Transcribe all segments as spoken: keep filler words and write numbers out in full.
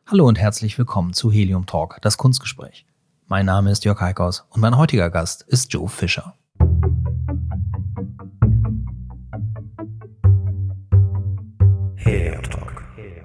Hallo und herzlich willkommen zu Helium Talk, das Kunstgespräch. Mein Name ist Jörg Heikhaus und mein heutiger Gast ist Joe Fischer. Helium Talk.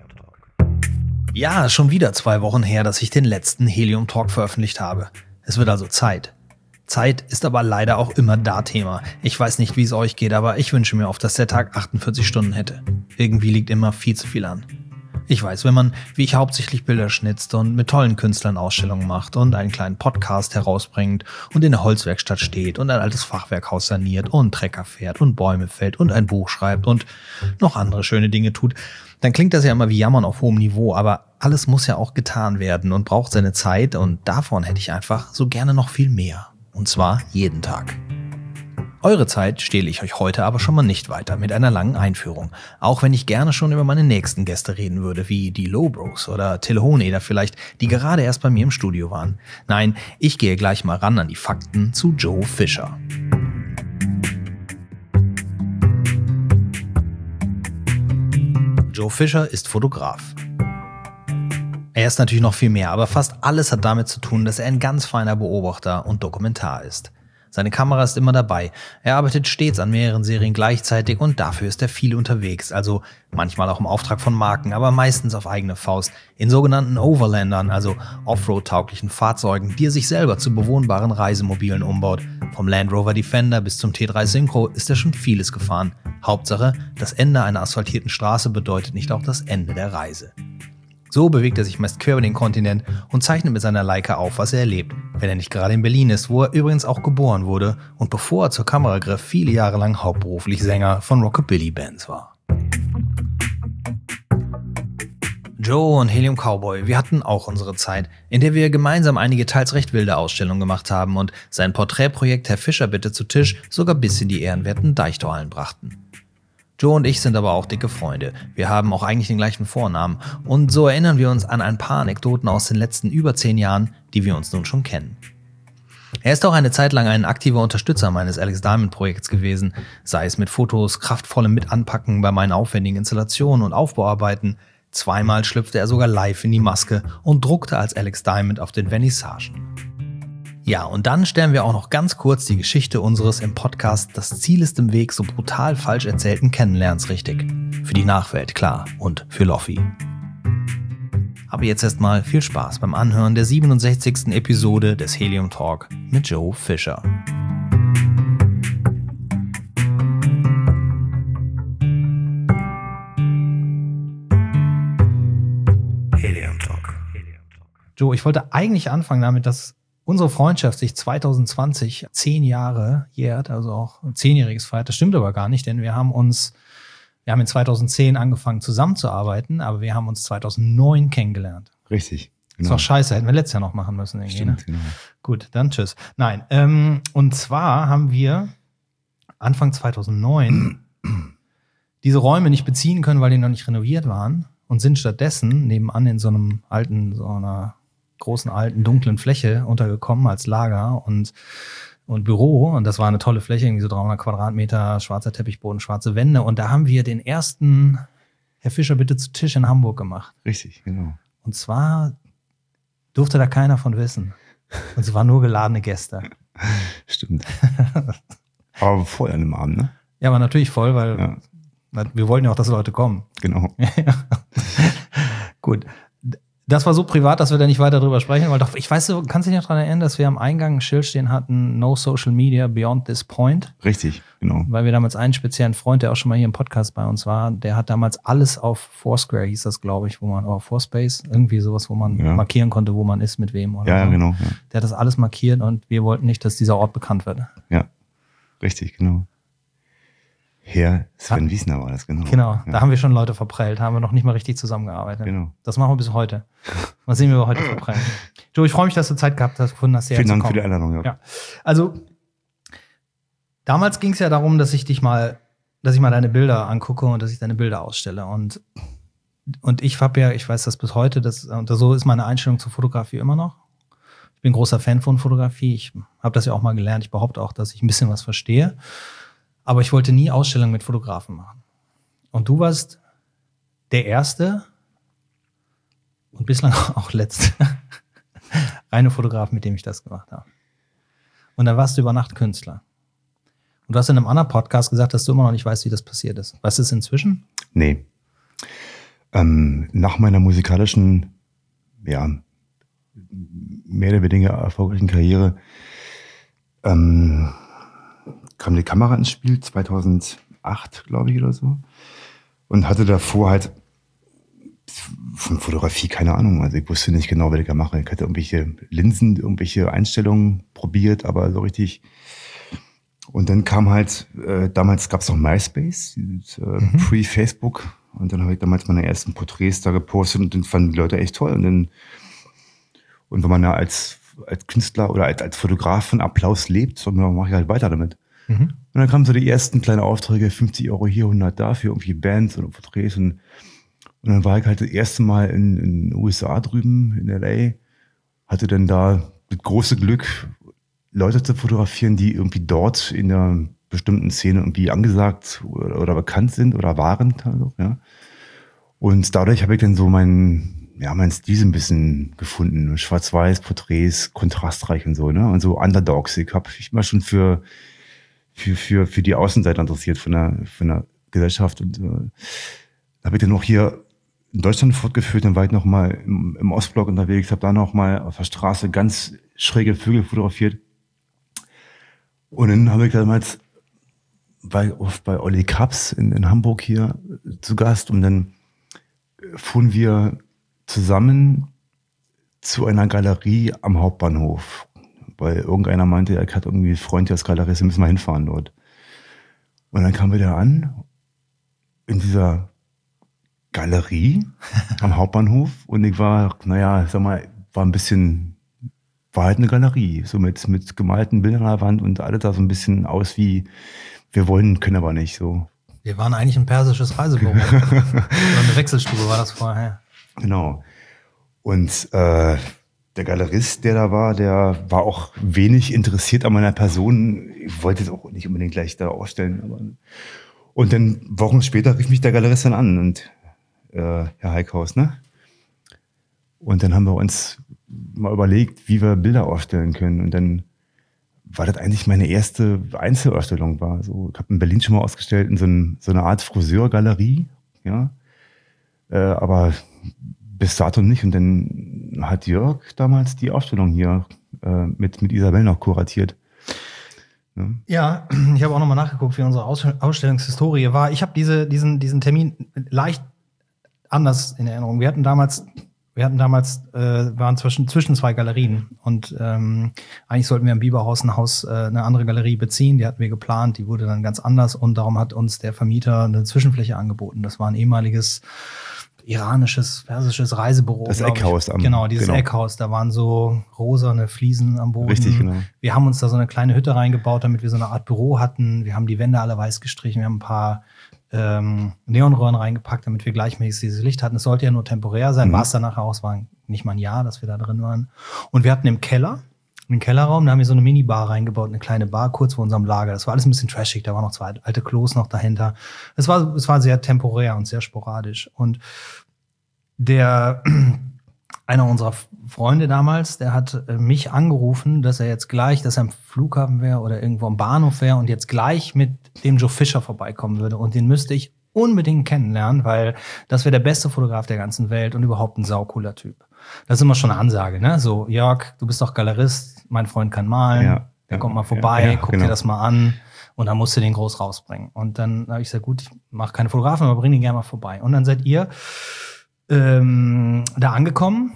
Ja, schon wieder zwei Wochen her, dass ich den letzten Helium Talk veröffentlicht habe. Es wird also Zeit. Zeit ist aber leider auch immer da Thema. Ich weiß nicht, wie es euch geht, aber ich wünsche mir oft, dass der Tag achtundvierzig Stunden hätte. Irgendwie liegt immer viel zu viel an. Ich weiß, wenn man, wie ich, hauptsächlich Bilder schnitzt und mit tollen Künstlern Ausstellungen macht und einen kleinen Podcast herausbringt und in der Holzwerkstatt steht und ein altes Fachwerkhaus saniert und Trecker fährt und Bäume fällt und ein Buch schreibt und noch andere schöne Dinge tut, dann klingt das ja immer wie Jammern auf hohem Niveau, aber alles muss ja auch getan werden und braucht seine Zeit und davon hätte ich einfach so gerne noch viel mehr. Und zwar jeden Tag. Eure Zeit stehle ich euch heute aber schon mal nicht weiter mit einer langen Einführung. Auch wenn ich gerne schon über meine nächsten Gäste reden würde, wie die Lowbros oder Telehoneder vielleicht, die gerade erst bei mir im Studio waren. Nein, ich gehe gleich mal ran an die Fakten zu Joe Fischer. Joe Fischer ist Fotograf. Er ist natürlich noch viel mehr, aber fast alles hat damit zu tun, dass er ein ganz feiner Beobachter und Dokumentar ist. Seine Kamera ist immer dabei. Er arbeitet stets an mehreren Serien gleichzeitig und dafür ist er viel unterwegs. Also manchmal auch im Auftrag von Marken, aber meistens auf eigene Faust. In sogenannten Overlandern, also Offroad-tauglichen Fahrzeugen, die er sich selber zu bewohnbaren Reisemobilen umbaut. Vom Land Rover Defender bis zum T drei Synchro ist er schon vieles gefahren. Hauptsache, das Ende einer asphaltierten Straße bedeutet nicht auch das Ende der Reise. So bewegt er sich meist quer über den Kontinent und zeichnet mit seiner Leica auf, was er erlebt, wenn er nicht gerade in Berlin ist, wo er übrigens auch geboren wurde und bevor er zur Kamera griff, viele Jahre lang hauptberuflich Sänger von Rockabilly-Bands war. Joe und Helium Cowboy, wir hatten auch unsere Zeit, in der wir gemeinsam einige teils recht wilde Ausstellungen gemacht haben und sein Porträtprojekt Herr Fischer bitte zu Tisch sogar bis in die ehrenwerten Deichtorhallen brachten. Joe und ich sind aber auch dicke Freunde. Wir haben auch eigentlich den gleichen Vornamen. Und so erinnern wir uns an ein paar Anekdoten aus den letzten über zehn Jahren, die wir uns nun schon kennen. Er ist auch eine Zeit lang ein aktiver Unterstützer meines Alex Diamond Projekts gewesen, sei es mit Fotos, kraftvollem Mitanpacken bei meinen aufwendigen Installationen und Aufbauarbeiten. Zweimal schlüpfte er sogar live in die Maske und druckte als Alex Diamond auf den Vernissagen. Ja, und dann stellen wir auch noch ganz kurz die Geschichte unseres im Podcast Das Ziel ist im Weg so brutal falsch erzählten Kennenlernens richtig. Für die Nachwelt, klar, und für Loffi. Aber jetzt erstmal viel Spaß beim Anhören der siebenundsechzigsten Episode des Helium Talk mit Joe Fischer. Helium Talk. Joe, ich wollte eigentlich anfangen damit, dass unsere Freundschaft sich zwanzig zwanzig zehn Jahre jährt, also auch ein zehnjähriges feiert. Das stimmt aber gar nicht, denn wir haben uns, wir haben in zweitausendzehn angefangen zusammenzuarbeiten, aber wir haben uns zweitausendneun kennengelernt. Richtig. Genau. Das war scheiße, hätten wir letztes Jahr noch machen müssen. Irgendwie, Stimmt, ne? genau. Gut, dann tschüss. Nein, ähm, und zwar haben wir Anfang zweitausendneun diese Räume nicht beziehen können, weil die noch nicht renoviert waren und sind stattdessen nebenan in so einem alten, so einer großen, alten, dunklen Fläche untergekommen als Lager und, und Büro. Und das war eine tolle Fläche, irgendwie so dreihundert Quadratmeter, schwarzer Teppichboden, schwarze Wände. Und da haben wir den ersten Herr Fischer bitte zu Tisch in Hamburg gemacht. Richtig, genau. Und zwar durfte da keiner von wissen. Und es waren nur geladene Gäste. Stimmt. Aber voll an dem Abend, ne? Ja, aber natürlich voll, weil ja. wir wollten ja auch, dass Leute kommen. Genau. Gut. Das war so privat, dass wir da nicht weiter drüber sprechen, weil doch, ich weiß, du kannst dich noch daran erinnern, dass wir am Eingang ein Schild stehen hatten, no social media beyond this point. Richtig, genau. Weil wir damals einen speziellen Freund, der auch schon mal hier im Podcast bei uns war, der hat damals alles auf Foursquare, hieß das, glaube ich, wo man, oder Fourspace, irgendwie sowas, wo man ja. markieren konnte, wo man ist, mit wem. Oder ja, so. genau. Ja. Der hat das alles markiert und wir wollten nicht, dass dieser Ort bekannt wird. Ja, richtig, genau. Herr Sven Wiesner war das, genau. Genau, ja. Da haben wir schon Leute verprellt, haben wir noch nicht mal richtig zusammengearbeitet. Genau. Das machen wir bis heute. Mal sehen, wie wir heute verprellen. Joe, ich freue mich, dass du Zeit gehabt hast, gefunden hast, Vielen Dank für die Einladung. Ja. ja. Also, damals ging es ja darum, dass ich dich mal, dass ich mal deine Bilder angucke und dass ich deine Bilder ausstelle. Und, und ich habe ja, ich weiß das bis heute, das, und so ist meine Einstellung zur Fotografie immer noch. Ich bin großer Fan von Fotografie. Ich habe das ja auch mal gelernt. Ich behaupte auch, dass ich ein bisschen was verstehe. Aber ich wollte nie Ausstellungen mit Fotografen machen. Und du warst der Erste, und bislang auch letzte reine Fotograf, mit dem ich das gemacht habe. Und dann warst du über Nacht Künstler. Und du hast in einem anderen Podcast gesagt, dass du immer noch nicht weißt, wie das passiert ist. Weißt du es inzwischen? Nee. Ähm, nach meiner musikalischen, ja, mehr oder weniger erfolgreichen Karriere ähm, kam die Kamera ins Spiel, zweitausendacht, glaube ich, oder so. Und hatte davor halt von Fotografie keine Ahnung. Also ich wusste nicht genau, was ich da mache. Ich hatte irgendwelche Linsen, irgendwelche Einstellungen probiert, aber so richtig. Und dann kam halt, äh, damals gab es noch MySpace, dieses, äh, mhm. Pre-Facebook. Und dann habe ich damals meine ersten Porträts da gepostet und dann fanden die Leute echt toll. Und dann, und wenn man ja als, als Künstler oder als, als Fotograf von Applaus lebt, dann mache ich halt weiter damit. Mhm. Und dann kamen so die ersten kleinen Aufträge, fünfzig Euro hier, hundert da, für irgendwie Bands oder Porträts. Und, und dann war ich halt das erste Mal in, in den U S A drüben, in L A, hatte dann da das große Glück, Leute zu fotografieren, die irgendwie dort in der bestimmten Szene irgendwie angesagt oder, oder bekannt sind oder waren. Also, ja. Und dadurch habe ich dann so meinen, ja, meinen Stil so ein bisschen gefunden. Schwarz-Weiß, Porträts, kontrastreich und so, ne? Und so Underdogs. Ich habe mich mal schon für, für, für, für die Außenseiter interessiert von der, von der Gesellschaft. Und äh, habe ich dann noch hier in Deutschland fortgeführt, dann war ich noch mal im, im Ostblock unterwegs, habe da noch mal auf der Straße ganz schräge Vögel fotografiert. Und dann habe ich damals bei, bei Olli Kaps in, in Hamburg hier zu Gast und dann fuhren wir zusammen zu einer Galerie am Hauptbahnhof, weil irgendeiner meinte, er hat irgendwie einen Freund, der ist Galerist, wir müssen mal hinfahren dort. Und dann kamen wir da an, in dieser Galerie am Hauptbahnhof und ich war, naja, sag mal, war ein bisschen, war halt eine Galerie, so mit, mit gemalten Bildern an der Wand und alles da so ein bisschen aus wie, wir wollen, können aber nicht, so. Wir waren eigentlich ein persisches Reisebüro. Oder eine Wechselstube war das vorher. Genau. Und äh, der Galerist, der da war, der war auch wenig interessiert an meiner Person. Ich wollte es auch nicht unbedingt gleich da ausstellen. Aber und dann Wochen später rief mich der Galerist dann an und äh, Herr Heikhaus, ne? Und dann haben wir uns mal überlegt, wie wir Bilder ausstellen können. Und dann war das eigentlich meine erste Einzelausstellung war. So, ich habe in Berlin schon mal ausgestellt in so, ein, so eine Art Friseurgalerie, ja, äh, aber bis dato nicht. Und dann hat Jörg damals die Ausstellung hier äh, mit mit Isabel noch kuratiert. Ja, ja, ich habe auch nochmal nachgeguckt, wie unsere Aus- Ausstellungshistorie war. Ich habe diese diesen diesen Termin leicht anders in Erinnerung. Wir hatten damals Wir hatten damals, äh, waren zwischen, zwischen zwei Galerien und ähm, eigentlich sollten wir im Biberhaus ein Haus, äh, eine andere Galerie beziehen, die hatten wir geplant, die wurde dann ganz anders und darum hat uns der Vermieter eine Zwischenfläche angeboten. Das war ein ehemaliges iranisches, persisches Reisebüro. Das Eckhaus. Am, genau, dieses genau. Eckhaus, da waren so rosane Fliesen am Boden. Richtig, genau. Wir haben uns da so eine kleine Hütte reingebaut, damit wir so eine Art Büro hatten. Wir haben die Wände alle weiß gestrichen, wir haben ein paar Ähm, Neonröhren reingepackt, damit wir gleichmäßig dieses Licht hatten. Es sollte ja nur temporär sein, mhm. war es dann nachher aus, war nicht mal ein Jahr, dass wir da drin waren. Und wir hatten im Keller, im Kellerraum, da haben wir so eine Minibar reingebaut, eine kleine Bar kurz vor unserem Lager. Das war alles ein bisschen trashig, da waren noch zwei alte Klos noch dahinter. Es war, es war sehr temporär und sehr sporadisch. Und der einer unserer Freunde damals, der hat mich angerufen, dass er jetzt gleich, dass er am Flughafen wäre oder irgendwo am Bahnhof wäre und jetzt gleich mit dem Joe Fischer vorbeikommen würde. Und den müsste ich unbedingt kennenlernen, weil das wäre der beste Fotograf der ganzen Welt und überhaupt ein saucooler Typ. Das ist immer schon eine Ansage, ne? So, Jörg, du bist doch Galerist, mein Freund kann malen, ja, der ja, kommt mal vorbei, ja, ja, guck genau. dir das mal an und dann musst du den groß rausbringen. Und dann habe ich gesagt, gut, ich mache keine Fotografen, aber bring den gerne mal vorbei. Und dann seid ihr ähm, da angekommen.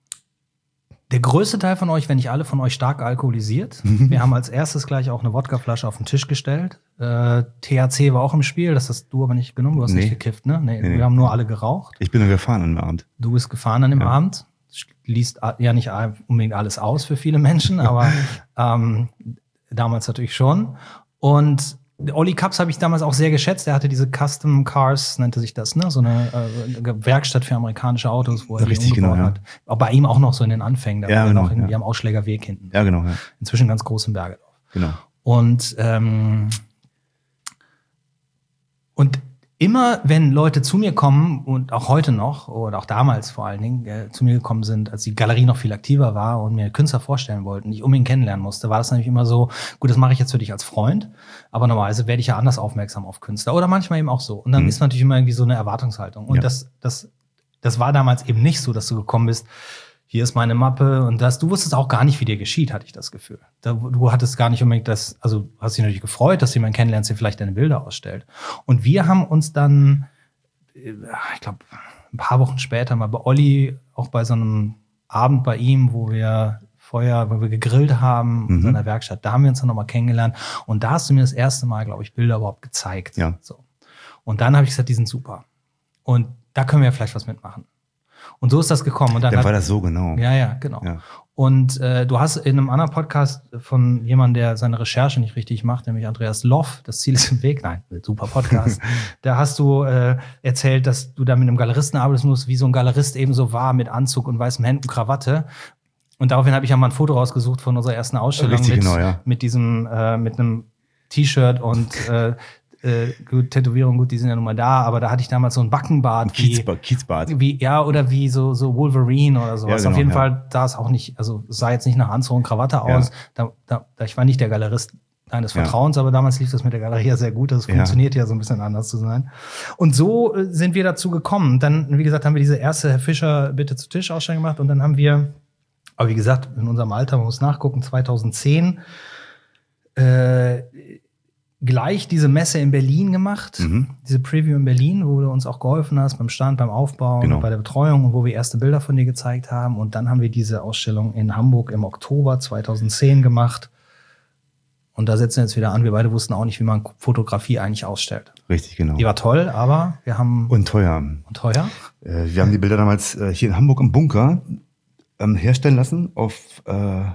Der größte Teil von euch, wenn nicht alle von euch, stark alkoholisiert. Wir haben als erstes gleich auch eine Wodkaflasche auf den Tisch gestellt. Äh, T H C war auch im Spiel, das hast du aber nicht genommen, du hast nee. nicht gekifft, ne? Nee, nee, wir nee. haben nur alle geraucht. Ich bin dann gefahren an dem Abend. Du bist gefahren an dem ja. Abend. Schließt ja nicht unbedingt alles aus für viele Menschen, aber ähm, damals natürlich schon. Und Olli Kaps habe ich damals auch sehr geschätzt. Er hatte diese Custom Cars, nannte sich das, ne? So eine äh, Werkstatt für amerikanische Autos, wo er Richtig, die umgebaut genau, hat. Ja. Aber bei ihm auch noch so in den Anfängen. Da ja, war genau, noch irgendwie ja. am Ausschlägerweg hinten. Ja, genau. Ja. Inzwischen ganz groß in Bergedorf. Genau. Und, ähm, und immer, wenn Leute zu mir kommen und auch heute noch oder auch damals vor allen Dingen äh, zu mir gekommen sind, als die Galerie noch viel aktiver war und mir Künstler vorstellen wollten, die ich unbedingt kennenlernen musste, war das natürlich immer so, gut, das mache ich jetzt für dich als Freund, aber normalerweise werde ich ja anders aufmerksam auf Künstler oder manchmal eben auch so. Und dann mhm. ist natürlich immer irgendwie so eine Erwartungshaltung. Und ja. das, das, das war damals eben nicht so, dass du gekommen bist, hier ist meine Mappe und das. Du wusstest auch gar nicht, wie dir geschieht, hatte ich das Gefühl. Da, du hattest gar nicht unbedingt das, also hast dich natürlich gefreut, dass jemand kennenlernst, der vielleicht deine Bilder ausstellt. Und wir haben uns dann, ich glaube, ein paar Wochen später mal bei Olli, auch bei so einem Abend bei ihm, wo wir Feuer, wo wir gegrillt haben in mhm. seiner Werkstatt, da haben wir uns dann nochmal kennengelernt. Und da hast du mir das erste Mal, glaube ich, Bilder überhaupt gezeigt. Ja. So. Und dann habe ich gesagt, die sind super. Und da können wir ja vielleicht was mitmachen. Und so ist das gekommen. Und dann, dann hat, war das so, genau. Ja, ja, genau. Ja. Und äh, du hast in einem anderen Podcast von jemandem, der seine Recherche nicht richtig macht, nämlich Andreas Loff, das Ziel ist im Weg, nein, super Podcast, da hast du äh, erzählt, dass du da mit einem Galeristen arbeiten musst, wie so ein Galerist eben so war, mit Anzug und weißem Hemd und Krawatte. Und daraufhin habe ich ja mal ein Foto rausgesucht von unserer ersten Ausstellung. Richtig, mit, genau, ja. mit diesem, äh, mit einem T-Shirt und äh, Äh, gut, Tätowierungen, gut, die sind ja nun mal da, aber da hatte ich damals so ein Backenbart. Ein Kiezbart. Kiezbart. Wie, ja, oder wie so, so Wolverine oder sowas. Ja, genau, auf jeden ja. Fall sah es auch nicht, also es sah jetzt nicht nach Anzug und Krawatte aus. Ja. Da, da, ich war nicht der Galerist deines Vertrauens, ja. aber damals lief das mit der Galerie ja sehr gut. Das ja. funktioniert ja so ein bisschen anders zu sein. Und so äh, sind wir dazu gekommen. Dann, wie gesagt, haben wir diese erste Herr Fischer Bitte zu Tisch Ausstellung gemacht und dann haben wir, aber wie gesagt, in unserem Alter, man muss nachgucken, zweitausendzehn, äh, gleich diese Messe in Berlin gemacht, mhm. diese Preview in Berlin, wo du uns auch geholfen hast beim Stand, beim Aufbau, genau. bei der Betreuung und wo wir erste Bilder von dir gezeigt haben. Und dann haben wir diese Ausstellung in Hamburg im Oktober zweitausendzehn gemacht. Und da setzen wir jetzt wieder an. Wir beide wussten auch nicht, wie man Fotografie eigentlich ausstellt. Richtig, genau. Die war toll, aber wir haben... Und teuer. Und teuer? Äh, wir haben die Bilder damals äh, hier in Hamburg im Bunker ähm, herstellen lassen auf... Äh,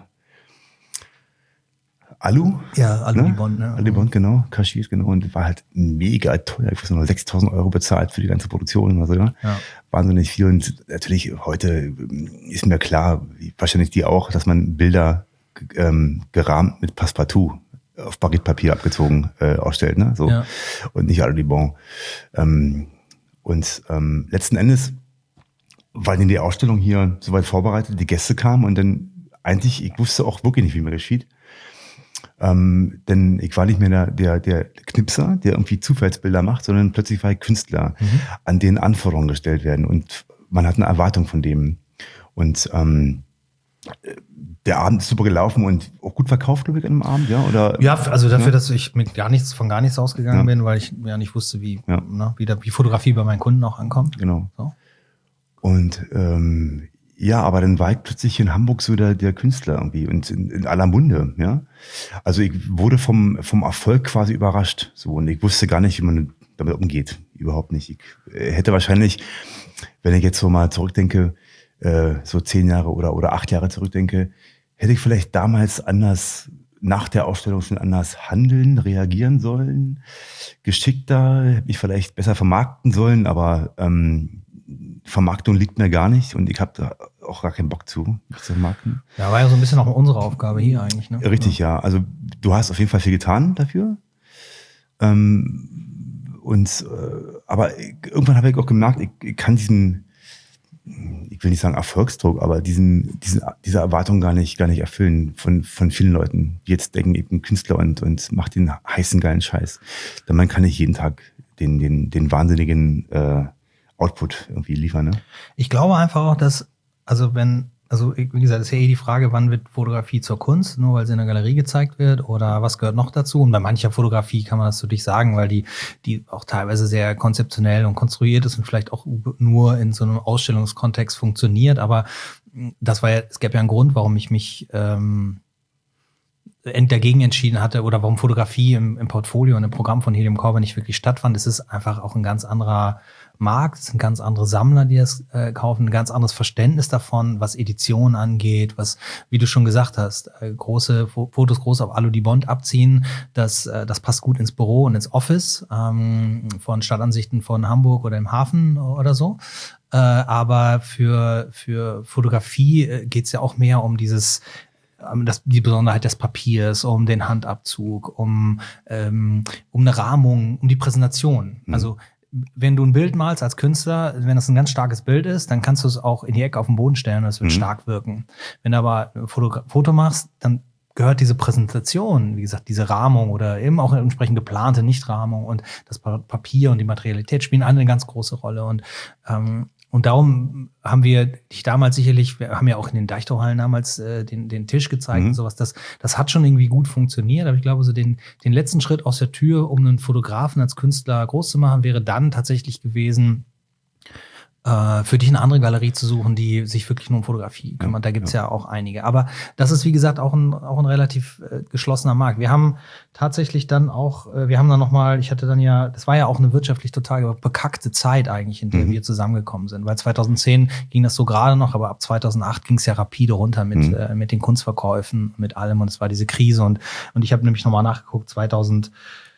Alu? Ja, Alu-Bond, ne? Alu-Bond, genau, kaschiert, genau. Und war halt mega teuer. Ich weiß noch, sechstausend Euro bezahlt für die ganze Produktion oder so, ja. ja. Wahnsinnig viel. Und natürlich, heute ist mir klar, wahrscheinlich die auch, dass man Bilder ähm, gerahmt mit Passepartout auf Baguettepapier abgezogen äh, ausstellt, ne? So. Ja. Und nicht Alu-Bond. Ähm, und ähm, letzten Endes, weil in die Ausstellung hier soweit vorbereitet, die Gäste kamen und dann eigentlich, ich wusste auch wirklich nicht, wie mir geschieht. Ähm, denn ich war nicht mehr der, der, der Knipser, der irgendwie Zufallsbilder macht, sondern plötzlich war ich Künstler, mhm. an denen Anforderungen gestellt werden und man hat eine Erwartung von dem. Und ähm, der Abend ist super gelaufen und auch gut verkauft, glaube ich, an dem Abend, ja? Oder, ja, also dafür, ja? dass ich mit gar nichts, von gar nichts ausgegangen ja. bin, weil ich ja nicht wusste, wie, ja. ne, wie, der, wie Fotografie bei meinen Kunden auch ankommt. Genau. So. Und ähm, ja, aber dann war ich plötzlich in Hamburg so der, der Künstler irgendwie und in, in aller Munde, ja. Also ich wurde vom, vom Erfolg quasi überrascht, so. Und ich wusste gar nicht, wie man damit umgeht. Überhaupt nicht. Ich hätte wahrscheinlich, wenn ich jetzt so mal zurückdenke, äh, so zehn Jahre oder, oder acht Jahre zurückdenke, hätte ich vielleicht damals anders, nach der Ausstellung schon anders handeln, reagieren sollen, geschickter, hätte mich vielleicht besser vermarkten sollen, aber, ähm, Vermarktung liegt mir gar nicht und ich habe da auch gar keinen Bock zu, mich zu vermarkten. Ja, war ja so ein bisschen auch unsere Aufgabe hier eigentlich, ne? Richtig, ja. ja. Also du hast auf jeden Fall viel getan dafür. Ähm, und äh, aber irgendwann habe ich auch gemerkt, ich, ich kann diesen, ich will nicht sagen Erfolgsdruck, aber diesen, diesen, diese Erwartung gar nicht, gar nicht erfüllen von, von vielen Leuten, die jetzt denken, ich bin Künstler und, und mach den heißen, geilen Scheiß. Denn man kann nicht jeden Tag den, den, den wahnsinnigen äh, Output irgendwie liefern, ne? Ich glaube einfach auch, dass, also wenn, also wie gesagt, ist ja eh die Frage, wann wird Fotografie zur Kunst, nur weil sie in der Galerie gezeigt wird oder was gehört noch dazu? Und bei mancher Fotografie kann man das natürlich sagen, weil die, die auch teilweise sehr konzeptionell und konstruiert ist und vielleicht auch nur in so einem Ausstellungskontext funktioniert. Aber das war ja, es gab ja einen Grund, warum ich mich ähm, dagegen entschieden hatte oder warum Fotografie im, im Portfolio und im Programm von Helium Korber nicht wirklich stattfand. Es ist einfach auch ein ganz anderer Markt, es sind ganz andere Sammler, die das äh, kaufen, ein ganz anderes Verständnis davon, was Editionen angeht, was, wie du schon gesagt hast, äh, große Fotos groß auf Alu-Bond abziehen, das, äh, das passt gut ins Büro und ins Office ähm, von Stadtansichten von Hamburg oder im Hafen oder so. Äh, aber für, für Fotografie äh, geht's ja auch mehr um dieses Das, die Besonderheit des Papiers, um den Handabzug, um, ähm, um eine Rahmung, um die Präsentation. Mhm. Also wenn du ein Bild malst als Künstler, wenn das ein ganz starkes Bild ist, dann kannst du es auch in die Ecke auf den Boden stellen und es wird mhm. stark wirken. Wenn du aber ein Foto, Foto machst, dann gehört diese Präsentation, wie gesagt, diese Rahmung oder eben auch entsprechend geplante Nichtrahmung und das Papier und die Materialität spielen alle eine ganz große Rolle. Und ähm, Und darum haben wir dich damals sicherlich, wir haben ja auch in den Deichtorhallen damals äh, den, den Tisch gezeigt mhm. und sowas. Das, das hat schon irgendwie gut funktioniert. Aber ich glaube, so den, den letzten Schritt aus der Tür, um einen Fotografen als Künstler groß zu machen, wäre dann tatsächlich gewesen, äh, für dich eine andere Galerie zu suchen, die sich wirklich nur um Fotografie kümmert. Da gibt's ja. ja auch einige. Aber das ist, wie gesagt, auch ein, auch ein relativ äh, geschlossener Markt. Wir haben tatsächlich dann auch, äh, wir haben dann nochmal, ich hatte dann ja, das war ja auch eine wirtschaftlich total bekackte Zeit eigentlich, in der mhm. wir zusammengekommen sind. Weil zwanzig zehn ging das so gerade noch, aber ab zweitausendacht ging es ja rapide runter mit, mhm. äh, mit den Kunstverkäufen, mit allem. Und es war diese Krise. Und, und ich habe nämlich nochmal nachgeguckt, zweitausendzwölf,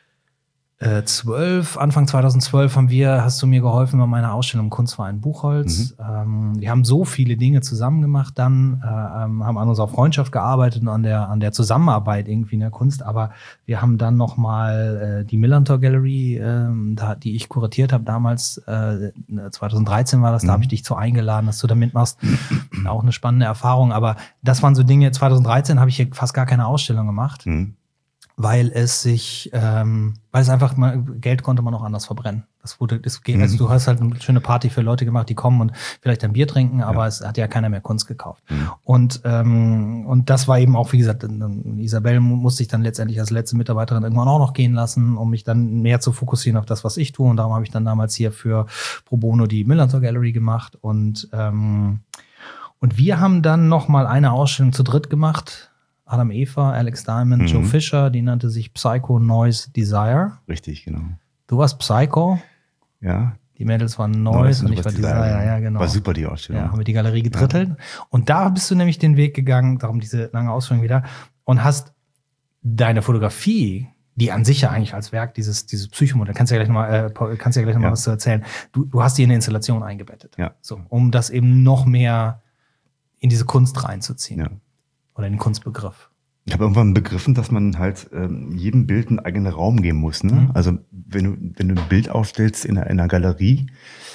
Anfang zweitausendzwölf haben wir, hast du mir geholfen bei meiner Ausstellung im Kunstverein Buchholz. Mhm. Ähm, wir haben so viele Dinge zusammen gemacht dann, äh, haben an unserer Freundschaft gearbeitet und an der, an der Zusammenarbeit irgendwie in der Kunst. Aber wir haben dann nochmal äh, die Millantor Gallery, äh, da, die ich kuratiert habe damals, äh, zweitausenddreizehn war das, mhm. da habe ich dich zu eingeladen, dass du da mitmachst. Auch eine spannende Erfahrung. Aber das waren so Dinge, zweitausenddreizehn habe ich hier fast gar keine Ausstellung gemacht. Mhm. Weil es sich, ähm, weil es einfach mal, Geld konnte man auch anders verbrennen. Das wurde, das geht, also du hast halt eine schöne Party für Leute gemacht, die kommen und vielleicht ein Bier trinken, aber ja. es hat ja keiner mehr Kunst gekauft. Mhm. Und, ähm, und das war eben auch, wie gesagt, Isabel musste ich dann letztendlich als letzte Mitarbeiterin irgendwann auch noch gehen lassen, um mich dann mehr zu fokussieren auf das, was ich tue. Und darum habe ich dann damals hier für Pro Bono die Millantor Gallery gemacht. Und, ähm, und wir haben dann noch mal eine Ausstellung zu dritt gemacht. Adam Eva, Alex Diamond, mhm. Joe Fisher, die nannte sich Psycho Noise Desire. Richtig, genau. Du warst Psycho. Ja. Die Mädels waren Noise und ich war Desire. Desire. Ja, genau. War super, die Ausstellung. Ja, haben wir die Galerie gedrittelt. Ja. Und da bist du nämlich den Weg gegangen, darum diese lange Ausstellung wieder, und hast deine Fotografie, die an sich ja eigentlich als Werk dieses, dieses Psychomodell, kannst du ja gleich nochmal, äh, kannst ja gleich noch mal ja. was zu erzählen. Du, du hast die in eine Installation eingebettet. Ja. So, um das eben noch mehr in diese Kunst reinzuziehen. Ja. Oder den Kunstbegriff. Ich habe irgendwann begriffen, dass man halt ähm, jedem Bild einen eigenen Raum geben muss. Ne? Mhm. Also wenn du, wenn du ein Bild aufstellst in einer, in einer Galerie,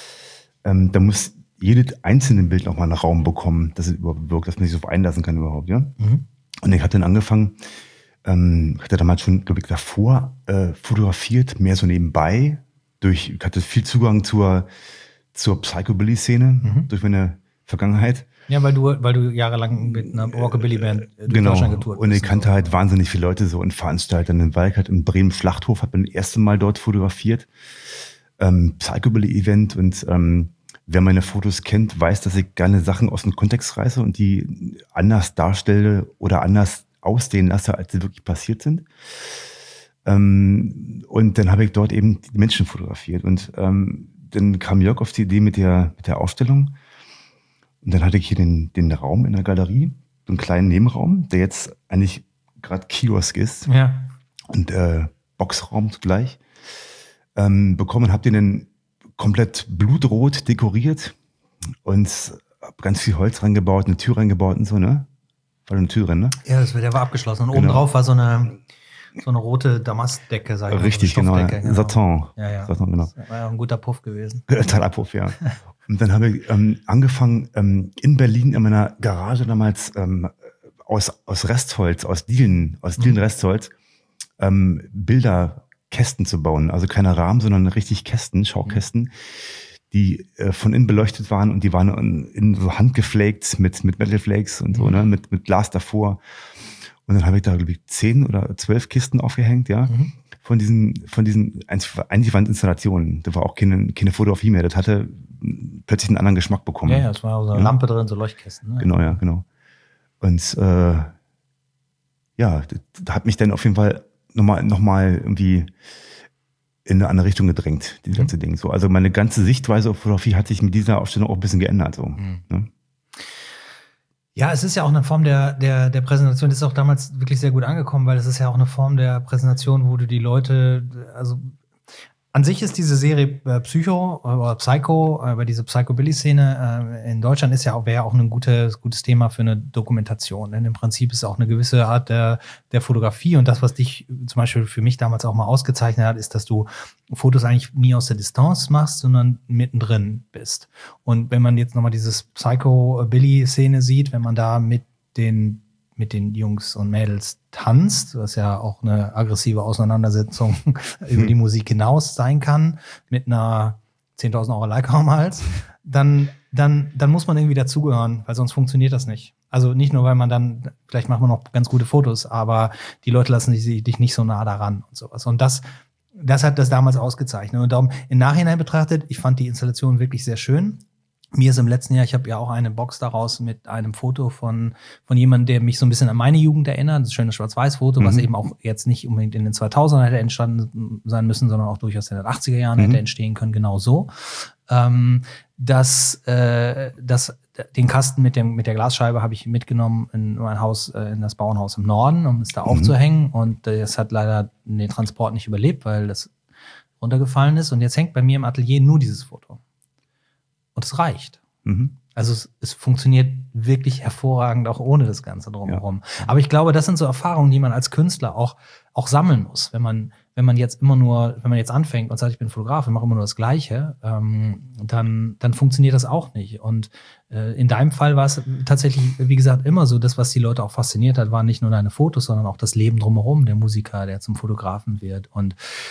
ähm, dann muss jedes einzelne Bild nochmal einen Raum bekommen, dass es überhaupt wirkt, dass man sich so einlassen kann überhaupt. Ja? Mhm. Und ich hatte dann angefangen, ähm, hatte damals schon, glaube ich, davor äh, fotografiert, mehr so nebenbei. Durch, ich hatte viel Zugang zur, zur Psychobilly-Szene, mhm. durch meine Vergangenheit. Ja, weil du, weil du jahrelang mit einer Rockabilly-Band durch genau. Deutschland getourt bist. Und ich kannte halt wahnsinnig viele Leute so und Veranstalter. In Walk halt in Bremen Schlachthof, hat man das erste Mal dort fotografiert. Ähm, Psychobilly-Event und ähm, wer meine Fotos kennt, weiß, dass ich gerne Sachen aus dem Kontext reiße und die anders darstelle oder anders aussehen lasse, als sie wirklich passiert sind. Ähm, und dann habe ich dort eben die Menschen fotografiert. Und ähm, dann kam Jörg auf die Idee mit der, mit der Ausstellung. Und dann hatte ich hier den, den Raum in der Galerie, so einen kleinen Nebenraum, der jetzt eigentlich gerade Kiosk ist. Ja. Und äh, Boxraum zugleich. Ähm, bekommen, hab den dann komplett blutrot dekoriert und hab ganz viel Holz reingebaut, eine Tür reingebaut und so, ne? War eine Tür drin, ne? Ja, das, der war abgeschlossen. Und genau. oben drauf war so eine, so eine rote Damastdecke, sag ich mal. Richtig, so genau, ja. genau. Satin. Ja, ja. Satin, genau. Das war ja ein guter Puff gewesen. Totaler Puff, ja. Und dann habe ich ähm, angefangen, ähm, in Berlin in meiner Garage damals ähm, aus, aus Restholz, aus Dielen, aus Dielenrestholz, ähm, Bilderkästen zu bauen. Also keine Rahmen, sondern richtig Kästen, Schaukästen, die äh, von innen beleuchtet waren und die waren in, in so handgeflaked mit, mit Metal Flakes und so, mhm. ne, mit, mit Glas davor. Und dann habe ich da, glaube ich, zehn oder zwölf Kisten aufgehängt, ja. Mhm. Von diesen, von diesen Einwandinstallationen. Da war auch keine, keine Fotografie mehr. Das hatte plötzlich einen anderen Geschmack bekommen. Ja, ja, es war so eine ja. Lampe drin, so Leuchtkästen. Ne? Genau, ja, genau. Und äh, ja, das, das hat mich dann auf jeden Fall nochmal noch mal irgendwie in eine andere Richtung gedrängt, dieses mhm. ganze Ding. So, also meine ganze Sichtweise auf Fotografie hat sich mit dieser Ausstellung auch ein bisschen geändert. So, mhm. ne? Ja, es ist ja auch eine Form der, der, der Präsentation, das ist auch damals wirklich sehr gut angekommen, weil es ist ja auch eine Form der Präsentation, wo du die Leute, also An sich ist diese Serie äh, Psycho oder Psycho, über äh, diese Psychobilly-Szene äh, in Deutschland ist ja auch, wäre ja auch ein gutes, gutes Thema für eine Dokumentation. Denn im Prinzip ist auch eine gewisse Art der, der Fotografie und das, was dich zum Beispiel für mich damals auch mal ausgezeichnet hat, ist, dass du Fotos eigentlich nie aus der Distanz machst, sondern mittendrin bist. Und wenn man jetzt nochmal dieses Psycho-Billy-Szene sieht, wenn man da mit den mit den Jungs und Mädels tanzt, was ja auch eine aggressive Auseinandersetzung über die Musik hinaus sein kann, mit einer zehntausend Euro Leica am Hals, dann, dann, dann muss man irgendwie dazugehören, weil sonst funktioniert das nicht. Also nicht nur, weil man dann, vielleicht macht man noch ganz gute Fotos, aber die Leute lassen dich, dich nicht so nah daran und sowas. Und das, das hat das damals ausgezeichnet. Und darum im Nachhinein betrachtet, ich fand die Installation wirklich sehr schön. Mir ist im letzten Jahr, ich habe ja auch eine Box daraus mit einem Foto von von jemandem, der mich so ein bisschen an meine Jugend erinnert. Das schöne Schwarz-Weiß-Foto, mhm. was eben auch jetzt nicht unbedingt in den zweitausendern hätte entstanden sein müssen, sondern auch durchaus in den achtziger Jahren mhm. hätte entstehen können, genau so. Ähm, das, äh, das, den Kasten mit dem mit der Glasscheibe habe ich mitgenommen in mein Haus, äh, in das Bauernhaus im Norden, um es da mhm. aufzuhängen. Und äh, es hat leider den Transport nicht überlebt, weil das runtergefallen ist. Und jetzt hängt bei mir im Atelier nur dieses Foto. Und es reicht. Mhm. Also es, es funktioniert wirklich hervorragend, auch ohne das Ganze drumherum. Ja. Aber ich glaube, das sind so Erfahrungen, die man als Künstler auch, auch sammeln muss. Wenn man, wenn man jetzt immer nur, wenn man jetzt anfängt und sagt, ich bin Fotograf und mache immer nur das Gleiche, ähm, dann, dann funktioniert das auch nicht. Und äh, in deinem Fall war es tatsächlich, wie gesagt, immer so, das, was die Leute auch fasziniert hat, waren nicht nur deine Fotos, sondern auch das Leben drumherum, der Musiker, der zum Fotografen wird und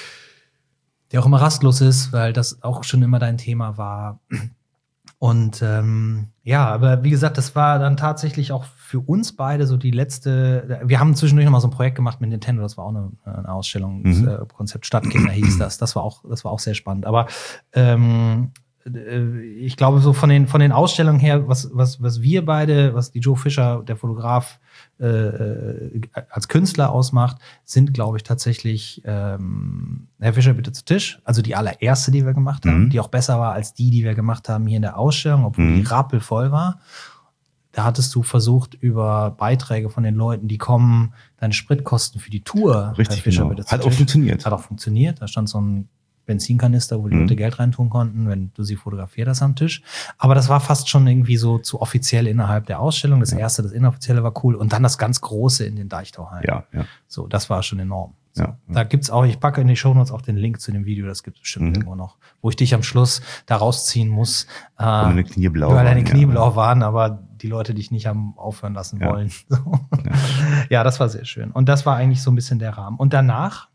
der auch immer rastlos ist, weil das auch schon immer dein Thema war. Und ähm, ja, aber wie gesagt, das war dann tatsächlich auch für uns beide so die letzte, wir haben zwischendurch noch mal so ein Projekt gemacht mit Nintendo, das war auch eine, eine Ausstellung, mhm. das, äh, Konzept Stadtkinder hieß das, das war auch, das war auch sehr spannend, aber ähm, ich glaube so von den, von den Ausstellungen her, was, was, was wir beide, was die Joe Fischer, der Fotograf, äh, als Künstler ausmacht, sind, glaube ich, tatsächlich ähm, Herr Fischer, bitte zu Tisch. Also die allererste, die wir gemacht haben, mhm. die auch besser war als die, die wir gemacht haben hier in der Ausstellung, obwohl mhm. die rappelvoll war. Da hattest du versucht, über Beiträge von den Leuten, die kommen, deine Spritkosten für die Tour. Richtig, Herr Fischer, genau. bitte zu Hat Tisch. auch funktioniert. Hat auch funktioniert. Da stand so ein Benzinkanister, wo die mhm. Leute Geld reintun konnten, wenn du sie fotografiert hast am Tisch. Aber das war fast schon irgendwie so zu offiziell innerhalb der Ausstellung. Das ja. erste, das inoffizielle war cool. Und dann das ganz Große in den Deichtauhallen. Ja, ja. So, das war schon enorm. So. Ja, ja. Da gibt's auch, ich packe in die Shownotes auch den Link zu dem Video, das gibt es bestimmt mhm. irgendwo noch, wo ich dich am Schluss da rausziehen muss. Äh, weil deine Knie blau weil deine waren, Knie ja. blau waren, aber die Leute dich nicht haben aufhören lassen ja. wollen. So. Ja. ja, das war sehr schön. Und das war eigentlich so ein bisschen der Rahmen. Und danach,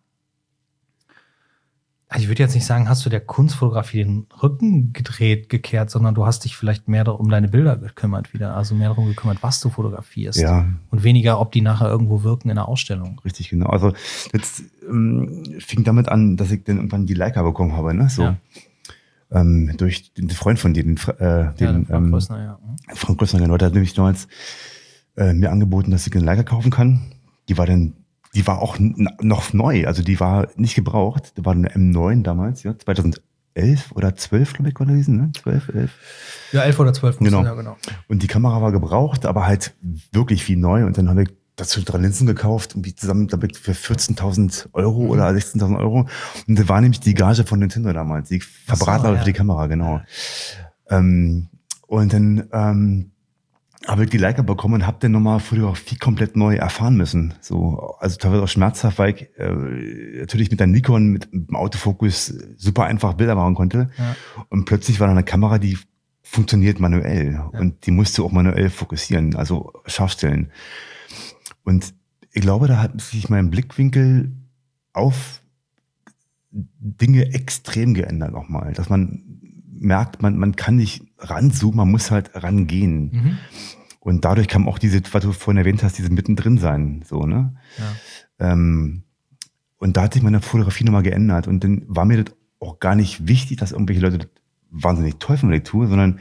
ich würde jetzt nicht sagen, hast du der Kunstfotografie den Rücken gedreht, gekehrt, sondern du hast dich vielleicht mehr um deine Bilder gekümmert wieder, also mehr darum gekümmert, was du fotografierst. Ja. Und weniger, ob die nachher irgendwo wirken in der Ausstellung. Richtig, genau. Also jetzt ähm, fing damit an, dass ich dann irgendwann die Leica bekommen habe, ne? So. Ja. Ähm, durch den Freund von dir, den, äh, den, ja, den Frank ähm, Größner, ja. Frank Größner, genau. Der hat nämlich damals äh, mir angeboten, dass ich eine Leica kaufen kann. Die war dann Die war auch n- noch neu, also die war nicht gebraucht. Da war eine M neun damals, ja, zweitausendelf oder zwölf, glaube ich, gewesen, ne? zwölf, elf. Ja, elf oder zwölf. Genau. Ja, genau. Und die Kamera war gebraucht, aber halt wirklich wie neu. Und dann habe ich dazu drei Linsen gekauft, irgendwie zusammen, glaube ich, für vierzehntausend Euro mhm. oder sechzehntausend Euro. Und das war nämlich die Gage von Nintendo damals, die ich verbraten habe ja. für die Kamera, genau. Ja. Ähm, und dann ähm, habe ich die Leica bekommen und habe dann nochmal Fotografie komplett neu erfahren müssen. So, also teilweise auch schmerzhaft, weil ich äh, natürlich mit der Nikon, mit, mit dem Autofokus super einfach Bilder machen konnte. Ja. Und plötzlich war da eine Kamera, die funktioniert manuell. Ja. Und die musst du auch manuell fokussieren, also scharf stellen. Und ich glaube, da hat sich mein Blickwinkel auf Dinge extrem geändert nochmal. Dass man merkt, man, man kann nicht ranzoomen, man muss halt rangehen. Mhm. Und dadurch kam auch diese, was du vorhin erwähnt hast, dieses mittendrin sein, so, ne? Ja. Ähm, und da hat sich meine Fotografie nochmal geändert. Und dann war mir das auch gar nicht wichtig, dass irgendwelche Leute das wahnsinnig toll finden, was ich tue, sondern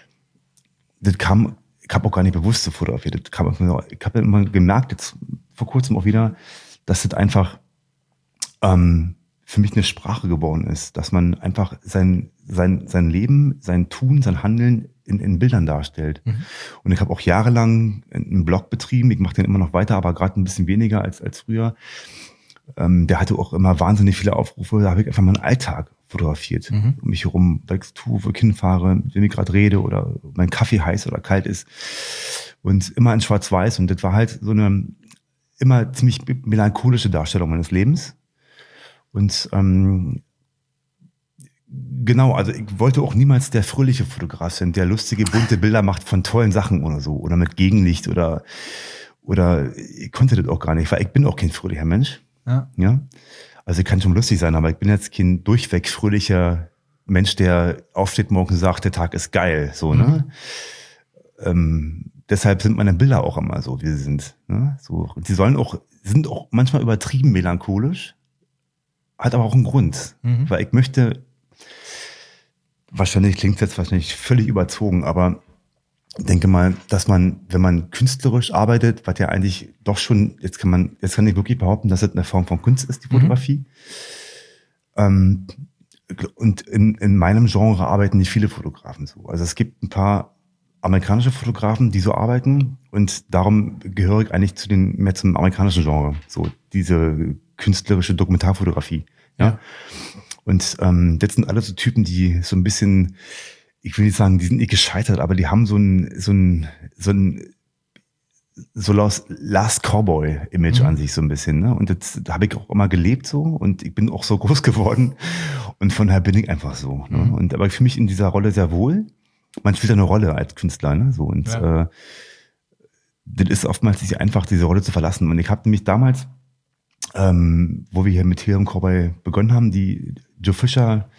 das kam, ich habe auch gar nicht bewusst so fotografiert. Das kam, ich habe immer gemerkt, jetzt vor kurzem auch wieder, dass das einfach ähm, für mich eine Sprache geworden ist, dass man einfach sein, sein, sein Leben, sein Tun, sein Handeln in, in Bildern darstellt. Mhm. Und ich habe auch jahrelang einen Blog betrieben, ich mache den immer noch weiter, aber gerade ein bisschen weniger als, als früher. Ähm, der hatte auch immer wahnsinnig viele Aufrufe, da habe ich einfach meinen Alltag fotografiert. Mhm. Um mich herum, weil ich tue, wo ich hinfahre, wenn ich gerade rede oder mein Kaffee heiß oder kalt ist. Und immer in Schwarz-Weiß. Und das war halt so eine immer ziemlich melancholische Darstellung meines Lebens. Und ähm, genau, also ich wollte auch niemals der fröhliche Fotograf sein, der lustige, bunte Bilder macht von tollen Sachen oder so. Oder mit Gegenlicht oder, oder ich konnte das auch gar nicht, weil ich bin auch kein fröhlicher Mensch. Ja. Ja. Also ich kann schon lustig sein, aber ich bin jetzt kein durchweg fröhlicher Mensch, der aufsteht morgens und sagt, der Tag ist geil. So, mhm. ne? Ähm, deshalb sind meine Bilder auch immer so, wie sie sind. Ne? So, und die sollen auch, sind auch manchmal übertrieben melancholisch, hat aber auch einen Grund. Mhm. Weil ich möchte, wahrscheinlich klingt es jetzt wahrscheinlich völlig überzogen, aber ich denke mal, dass man, wenn man künstlerisch arbeitet, was ja eigentlich doch schon, jetzt kann man, jetzt kann ich wirklich behaupten, dass es eine Form von Kunst ist, die Fotografie. Mhm. Ähm, und in, in meinem Genre arbeiten nicht viele Fotografen so. Also es gibt ein paar amerikanische Fotografen, die so arbeiten, und darum gehöre ich eigentlich zu den, mehr zum amerikanischen Genre, so diese künstlerische Dokumentarfotografie. Ja. ja. Und ähm, das sind alles so Typen, die so ein bisschen, ich will nicht sagen, die sind nicht gescheitert, aber die haben so ein, so ein, so ein, so Last Cowboy-Image mhm. an sich so ein bisschen, ne? Und das, da habe ich auch immer gelebt so, und ich bin auch so groß geworden, und von daher bin ich einfach so. Ne? Mhm. Und aber ich fühle mich in dieser Rolle sehr wohl. Man spielt eine Rolle als Künstler, ne? So, und ja. äh, das ist oftmals nicht einfach, diese Rolle zu verlassen. Und ich habe nämlich damals, ähm, wo wir hier mit Helium Cowboy begonnen haben, die Joe Fisher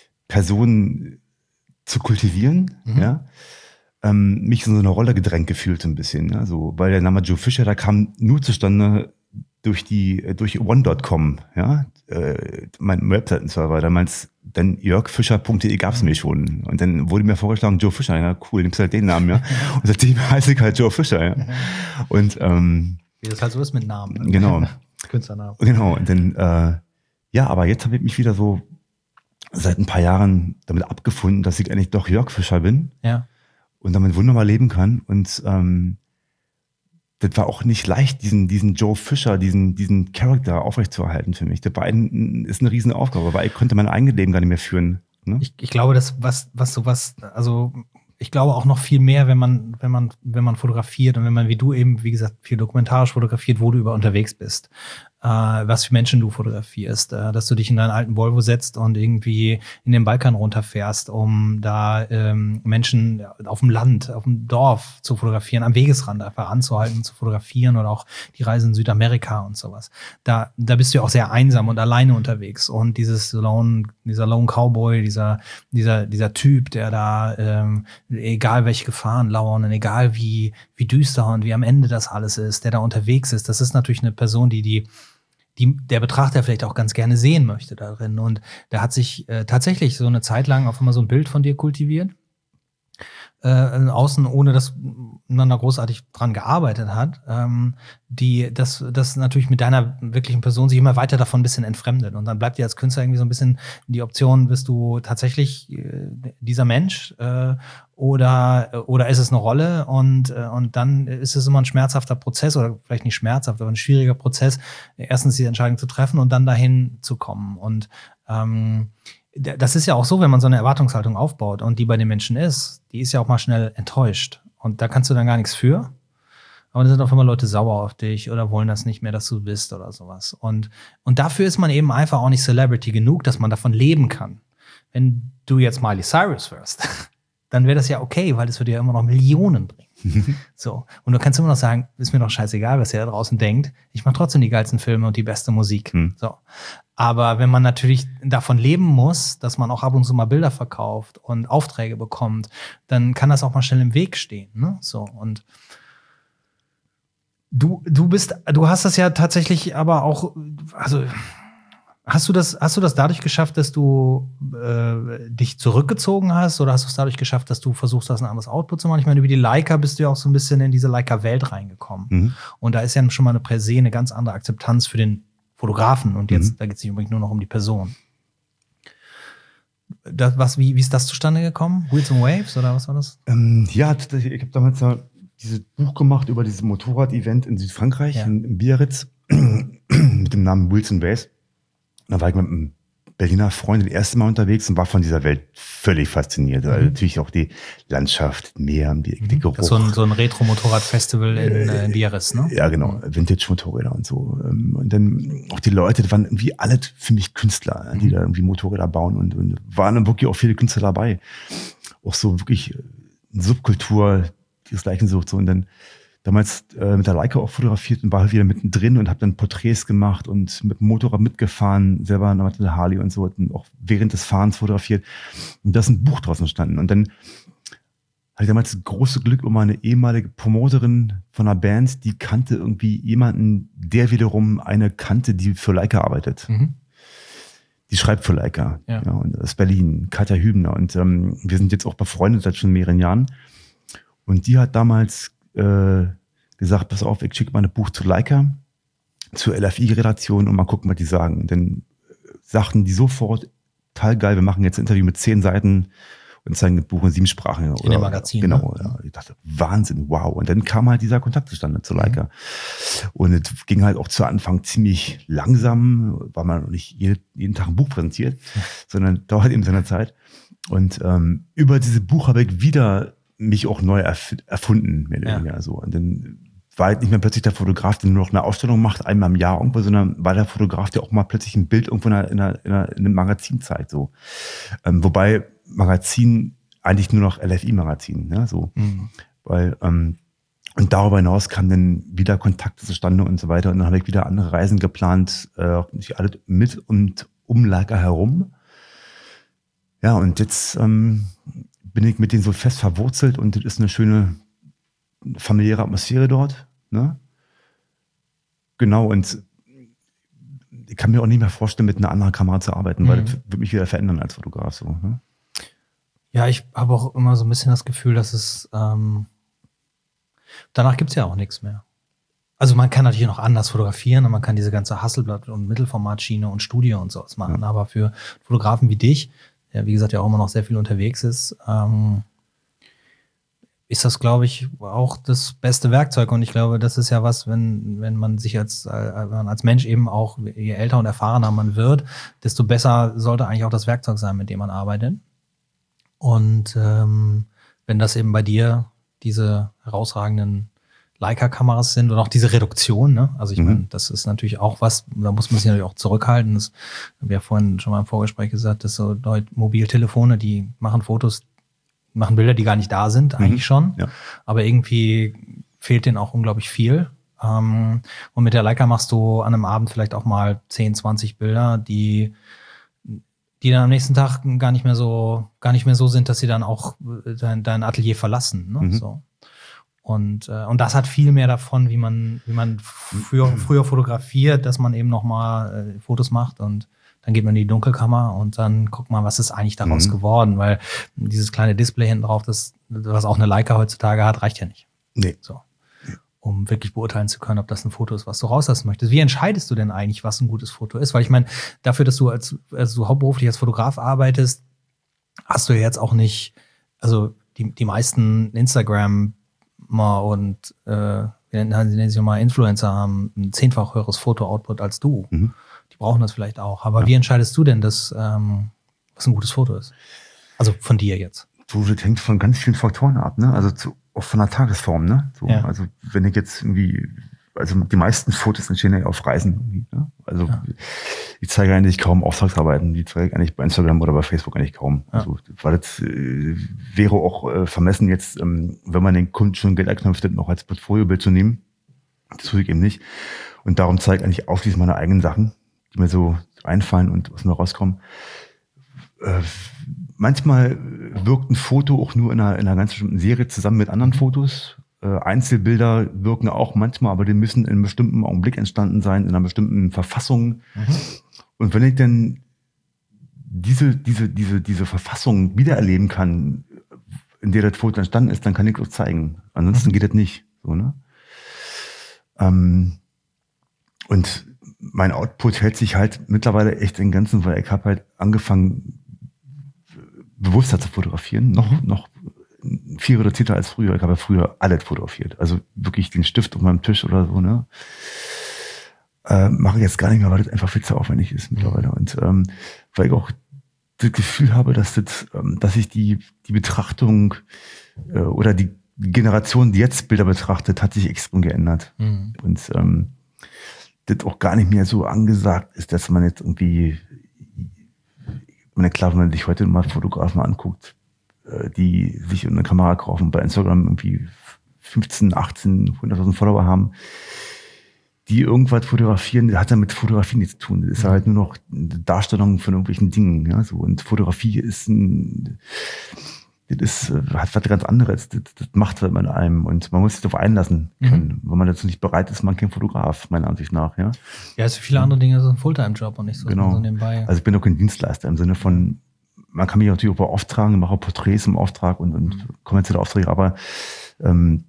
Person zu kultivieren, mhm. ja, ähm, mich in so eine Rolle gedrängt gefühlt ein bisschen, ja, so, weil der Name Joe Fisher, der kam nur zustande durch die, durch one Punkt com, ja, äh, mein Webseitenserver, damals, dann jörg fischer punkt de gab's mich schon, und dann wurde mir vorgeschlagen, Joe Fisher, ja, cool, nimmst halt den Namen, ja, und seitdem heiße ich halt Joe Fisher, ja, und, ähm, wie das halt so ist mit Namen. Ne? Genau. Künstlernamen. Genau, und dann, äh, ja, aber jetzt habe ich mich wieder so seit ein paar Jahren damit abgefunden, dass ich eigentlich doch Jörg Fischer bin. Ja. Und damit wunderbar leben kann. Und ähm, das war auch nicht leicht, diesen, diesen Joe Fisher, diesen, diesen Charakter aufrechtzuerhalten für mich. Das war ein, ist eine riesen Aufgabe, weil ich konnte mein eigenes Leben gar nicht mehr führen. Ne? Ich, ich glaube, dass was, was sowas, also ich glaube auch noch viel mehr, wenn man, wenn man, wenn man fotografiert und wenn man, wie du eben, wie gesagt, viel dokumentarisch fotografiert, wo du über unterwegs bist, äh, was für Menschen du fotografierst, äh, dass du dich in deinen alten Volvo setzt und irgendwie in den Balkan runterfährst, um da ähm, Menschen auf dem Land, auf dem Dorf zu fotografieren, am Wegesrand einfach anzuhalten, zu fotografieren, oder auch die Reise in Südamerika und sowas. Da, da bist du ja auch sehr einsam und alleine unterwegs, und dieses Lone, dieser Lone Cowboy, dieser, dieser, dieser Typ, der da ähm, egal welche Gefahren lauern und egal wie, wie düster und wie am Ende das alles ist, der da unterwegs ist, das ist natürlich eine Person, die die, die der Betrachter vielleicht auch ganz gerne sehen möchte darin. Und da hat sich äh, tatsächlich so eine Zeit lang auf einmal so ein Bild von dir kultiviert, äh, außen, ohne dass man da großartig dran gearbeitet hat, ähm, die, das, das natürlich mit deiner wirklichen Person sich immer weiter davon ein bisschen entfremdet. Und dann bleibt dir als Künstler irgendwie so ein bisschen die Option, bist du tatsächlich äh, dieser Mensch äh, oder, oder ist es eine Rolle? Und, äh, und dann ist es immer ein schmerzhafter Prozess, oder vielleicht nicht schmerzhaft, aber ein schwieriger Prozess, erstens die Entscheidung zu treffen und dann dahin zu kommen. Und ähm, das ist ja auch so, wenn man so eine Erwartungshaltung aufbaut und die bei den Menschen ist, die ist ja auch mal schnell enttäuscht. Und da kannst du dann gar nichts für. Aber dann sind auf einmal Leute sauer auf dich oder wollen das nicht mehr, dass du bist oder sowas. Und, und dafür ist man eben einfach auch nicht Celebrity genug, dass man davon leben kann. Wenn du jetzt Miley Cyrus wärst, dann wäre das ja okay, weil das würde ja immer noch Millionen bringen. So. Und du kannst immer noch sagen, ist mir doch scheißegal, was ihr da draußen denkt. Ich mache trotzdem die geilsten Filme und die beste Musik. Hm. So. Aber wenn man natürlich davon leben muss, dass man auch ab und zu mal Bilder verkauft und Aufträge bekommt, dann kann das auch mal schnell im Weg stehen. Ne? So. Und du, du bist, du hast das ja tatsächlich aber auch, also Hast du das, hast du das dadurch geschafft, dass du äh, dich zurückgezogen hast, oder hast du es dadurch geschafft, dass du versuchst, das ein anderes Output zu machen? Ich meine, über die Leica bist du ja auch so ein bisschen in diese Leica-Welt reingekommen. Mhm. Und da ist ja schon mal eine per se eine ganz andere Akzeptanz für den Fotografen. Und jetzt, mhm. da geht es nicht unbedingt nur noch um die Person. Das, was, wie, wie ist das zustande gekommen? Wheels and Waves, oder was war das? Ähm, ja, ich habe damals ja dieses Buch gemacht über dieses Motorrad-Event in Südfrankreich, ja. in, in Biarritz, mit dem Namen Wheels and Waves. Da war ich mit einem Berliner Freunde das erste Mal unterwegs und war von dieser Welt völlig fasziniert. Mhm. Also natürlich auch die Landschaft, Meer, die, die Geruch. Das ist so ein, so ein Retro-Motorrad-Festival in, äh, in Biarritz, ne? Ja, genau. Vintage-Motorräder und so. Und dann auch die Leute, das waren irgendwie alle für mich Künstler, die mhm. da irgendwie Motorräder bauen und, und waren dann wirklich auch viele Künstler dabei. Auch so wirklich eine Subkultur, die das Gleiche sucht. So. Und dann damals äh, mit der Leica auch fotografiert und war halt wieder mittendrin und habe dann Porträts gemacht und mit dem Motorrad mitgefahren, selber mit der Harley und so, und auch während des Fahrens fotografiert. Und da ist ein Buch draus entstanden. Und dann hatte ich damals das große Glück, um eine ehemalige Promoterin von einer Band, die kannte irgendwie jemanden, der wiederum eine kannte, die für Leica arbeitet. Mhm. Die schreibt für Leica. Ja. Ja, und aus Berlin, Katja Hübner. Und ähm, wir sind jetzt auch befreundet seit schon mehreren Jahren. Und die hat damals äh, gesagt, pass auf, ich schicke mal ein Buch zu Leica, zur L F I-Redaktion und mal gucken, was die sagen. Denn sagten die sofort, total geil, wir machen jetzt ein Interview mit zehn Seiten und zeigen das Buch in sieben Sprachen. In dem Magazin. Genau. Ne? Ja. Ich dachte, Wahnsinn, wow. Und dann kam halt dieser Kontakt zustande zu Leica. Mhm. Und es ging halt auch zu Anfang ziemlich langsam, weil man noch nicht jede, jeden Tag ein Buch präsentiert, mhm. sondern dauert eben seine Zeit. Und ähm, über dieses Buch habe ich wieder mich auch neu erf- erfunden, mehr oder weniger. So. Und dann war halt nicht mehr plötzlich der Fotograf, der nur noch eine Ausstellung macht, einmal im Jahr irgendwo, sondern war der Fotograf, der auch mal plötzlich ein Bild irgendwo in, einer, in, einer, in, einer, in einem Magazin zeigt. So. Ähm, wobei Magazin eigentlich nur noch L F I-Magazin, ne? So. Mhm. Weil, ähm, und darüber hinaus kamen dann wieder Kontakte zustande und so weiter. Und dann habe ich wieder andere Reisen geplant, äh, nicht alle mit und um Leica herum. Ja, und jetzt ähm, bin ich mit denen so fest verwurzelt und es ist eine schöne familiäre Atmosphäre dort. Ne? Genau, und ich kann mir auch nicht mehr vorstellen, mit einer anderen Kamera zu arbeiten, mhm. weil das würde mich wieder verändern als Fotograf. So, ne? Ja, ich habe auch immer so ein bisschen das Gefühl, dass es ähm, danach gibt es ja auch nichts mehr. Also man kann natürlich noch anders fotografieren und man kann diese ganze Hasselblatt- und Mittelformatschiene und Studio und sowas machen, ja. aber für Fotografen wie dich, der wie gesagt ja auch immer noch sehr viel unterwegs ist, ähm, ist das, glaube ich, auch das beste Werkzeug. Und ich glaube, das ist ja was, wenn, wenn man sich als, als Mensch eben auch, je älter und erfahrener man wird, desto besser sollte eigentlich auch das Werkzeug sein, mit dem man arbeitet. Und ähm, wenn das eben bei dir diese herausragenden Leica-Kameras sind und auch diese Reduktion, ne? Also ich mhm. meine, das ist natürlich auch was, da muss man sich natürlich auch zurückhalten. Das haben wir ja vorhin schon mal im Vorgespräch gesagt, dass so Leute, Mobiltelefone, die machen Fotos, machen Bilder, die gar nicht da sind, eigentlich mhm. schon. Ja. Aber irgendwie fehlt denen auch unglaublich viel. Ähm, und mit der Leica machst du an einem Abend vielleicht auch mal zehn, zwanzig Bilder, die die dann am nächsten Tag gar nicht mehr so, gar nicht mehr so sind, dass sie dann auch dein, dein Atelier verlassen. Ne? Mhm. So. Und, äh, und das hat viel mehr davon, wie man, wie man früher, früher fotografiert, dass man eben nochmal äh, Fotos macht und dann geht man in die Dunkelkammer und dann guckt man, was ist eigentlich daraus mhm. geworden, weil dieses kleine Display hinten drauf, das, was auch eine Leica heutzutage hat, reicht ja nicht. Nee. So. Um wirklich beurteilen zu können, ob das ein Foto ist, was du rauslassen möchtest. Wie entscheidest du denn eigentlich, was ein gutes Foto ist? Weil ich meine, dafür, dass du als, als du hauptberuflich als Fotograf arbeitest, hast du ja jetzt auch nicht, also die, die meisten Instagram und äh, sie nennen sich mal Influencer haben ein zehnfach höheres Foto-Output als du. Mhm. Die brauchen das vielleicht auch. Aber ja. wie entscheidest du denn, dass, ähm, was ein gutes Foto ist? Also von dir jetzt. So, das hängt von ganz vielen Faktoren ab, ne? Also zu, auch von der Tagesform, ne? So, ja. Also wenn ich jetzt irgendwie, also die meisten Fotos entstehen ja auf Reisen irgendwie, ne? Also ja. ich zeige eigentlich kaum Auftragsarbeiten, die zeige ich eigentlich bei Instagram oder bei Facebook eigentlich kaum. Ja. Also, weil das äh, wäre auch äh, vermessen jetzt, ähm, wenn man den Kunden schon Geld erknüpft, noch als Portfoliobild zu nehmen. Das tue ich eben nicht. Und darum zeige ich eigentlich ausschließlich meine eigenen Sachen, die mir so einfallen und aus mir rauskommen. Äh, Manchmal wirkt ein Foto auch nur in einer, in einer ganz bestimmten Serie zusammen mit anderen Fotos. Äh, Einzelbilder wirken auch manchmal, aber die müssen in einem bestimmten Augenblick entstanden sein, in einer bestimmten Verfassung. Mhm. Und wenn ich dann diese, diese, diese, diese Verfassung wiedererleben kann, in der das Foto entstanden ist, dann kann ich es auch zeigen. Ansonsten mhm. geht das nicht. So, ne? Ähm, und mein Output hält sich halt mittlerweile echt den ganzen, weil ich habe halt angefangen, bewusster zu fotografieren, noch, mhm. noch viel reduzierter als früher. Ich habe ja früher alles fotografiert. Also wirklich den Stift auf meinem Tisch oder so, ne? äh, mache ich jetzt gar nicht mehr, weil das einfach viel zu aufwendig ist mittlerweile. Mhm. Und ähm, weil ich auch das Gefühl habe, dass, das, ähm, dass sich die, die Betrachtung äh, oder die Generation, die jetzt Bilder betrachtet, hat sich extrem geändert. Mhm. Und ähm, das auch gar nicht mehr so angesagt ist, dass man jetzt irgendwie, ich meine, klar, wenn man sich heute mal Fotografen anguckt, äh, die sich eine Kamera kaufen, bei Instagram irgendwie fünfzehn, achtzehn, hunderttausend Follower haben, die irgendwas fotografieren, das hat ja mit Fotografie nichts zu tun. Das ist ja halt nur noch eine Darstellung von irgendwelchen Dingen. Ja, so. Und Fotografie ist ein, das ist, hat was ganz anderes. Das, das macht was mit einem. Und man muss sich darauf einlassen können. Mhm. Wenn man dazu nicht bereit ist, man kein Fotograf, meiner Ansicht nach. Ja, ja, also viele andere Dinge sind ein Fulltime-Job und nicht so, genau. so nebenbei. Also ich bin auch kein Dienstleister im Sinne von, man kann mich natürlich auch beauftragen, mache Porträts im Auftrag und, und mhm. kommerzielle Aufträge, aber ähm,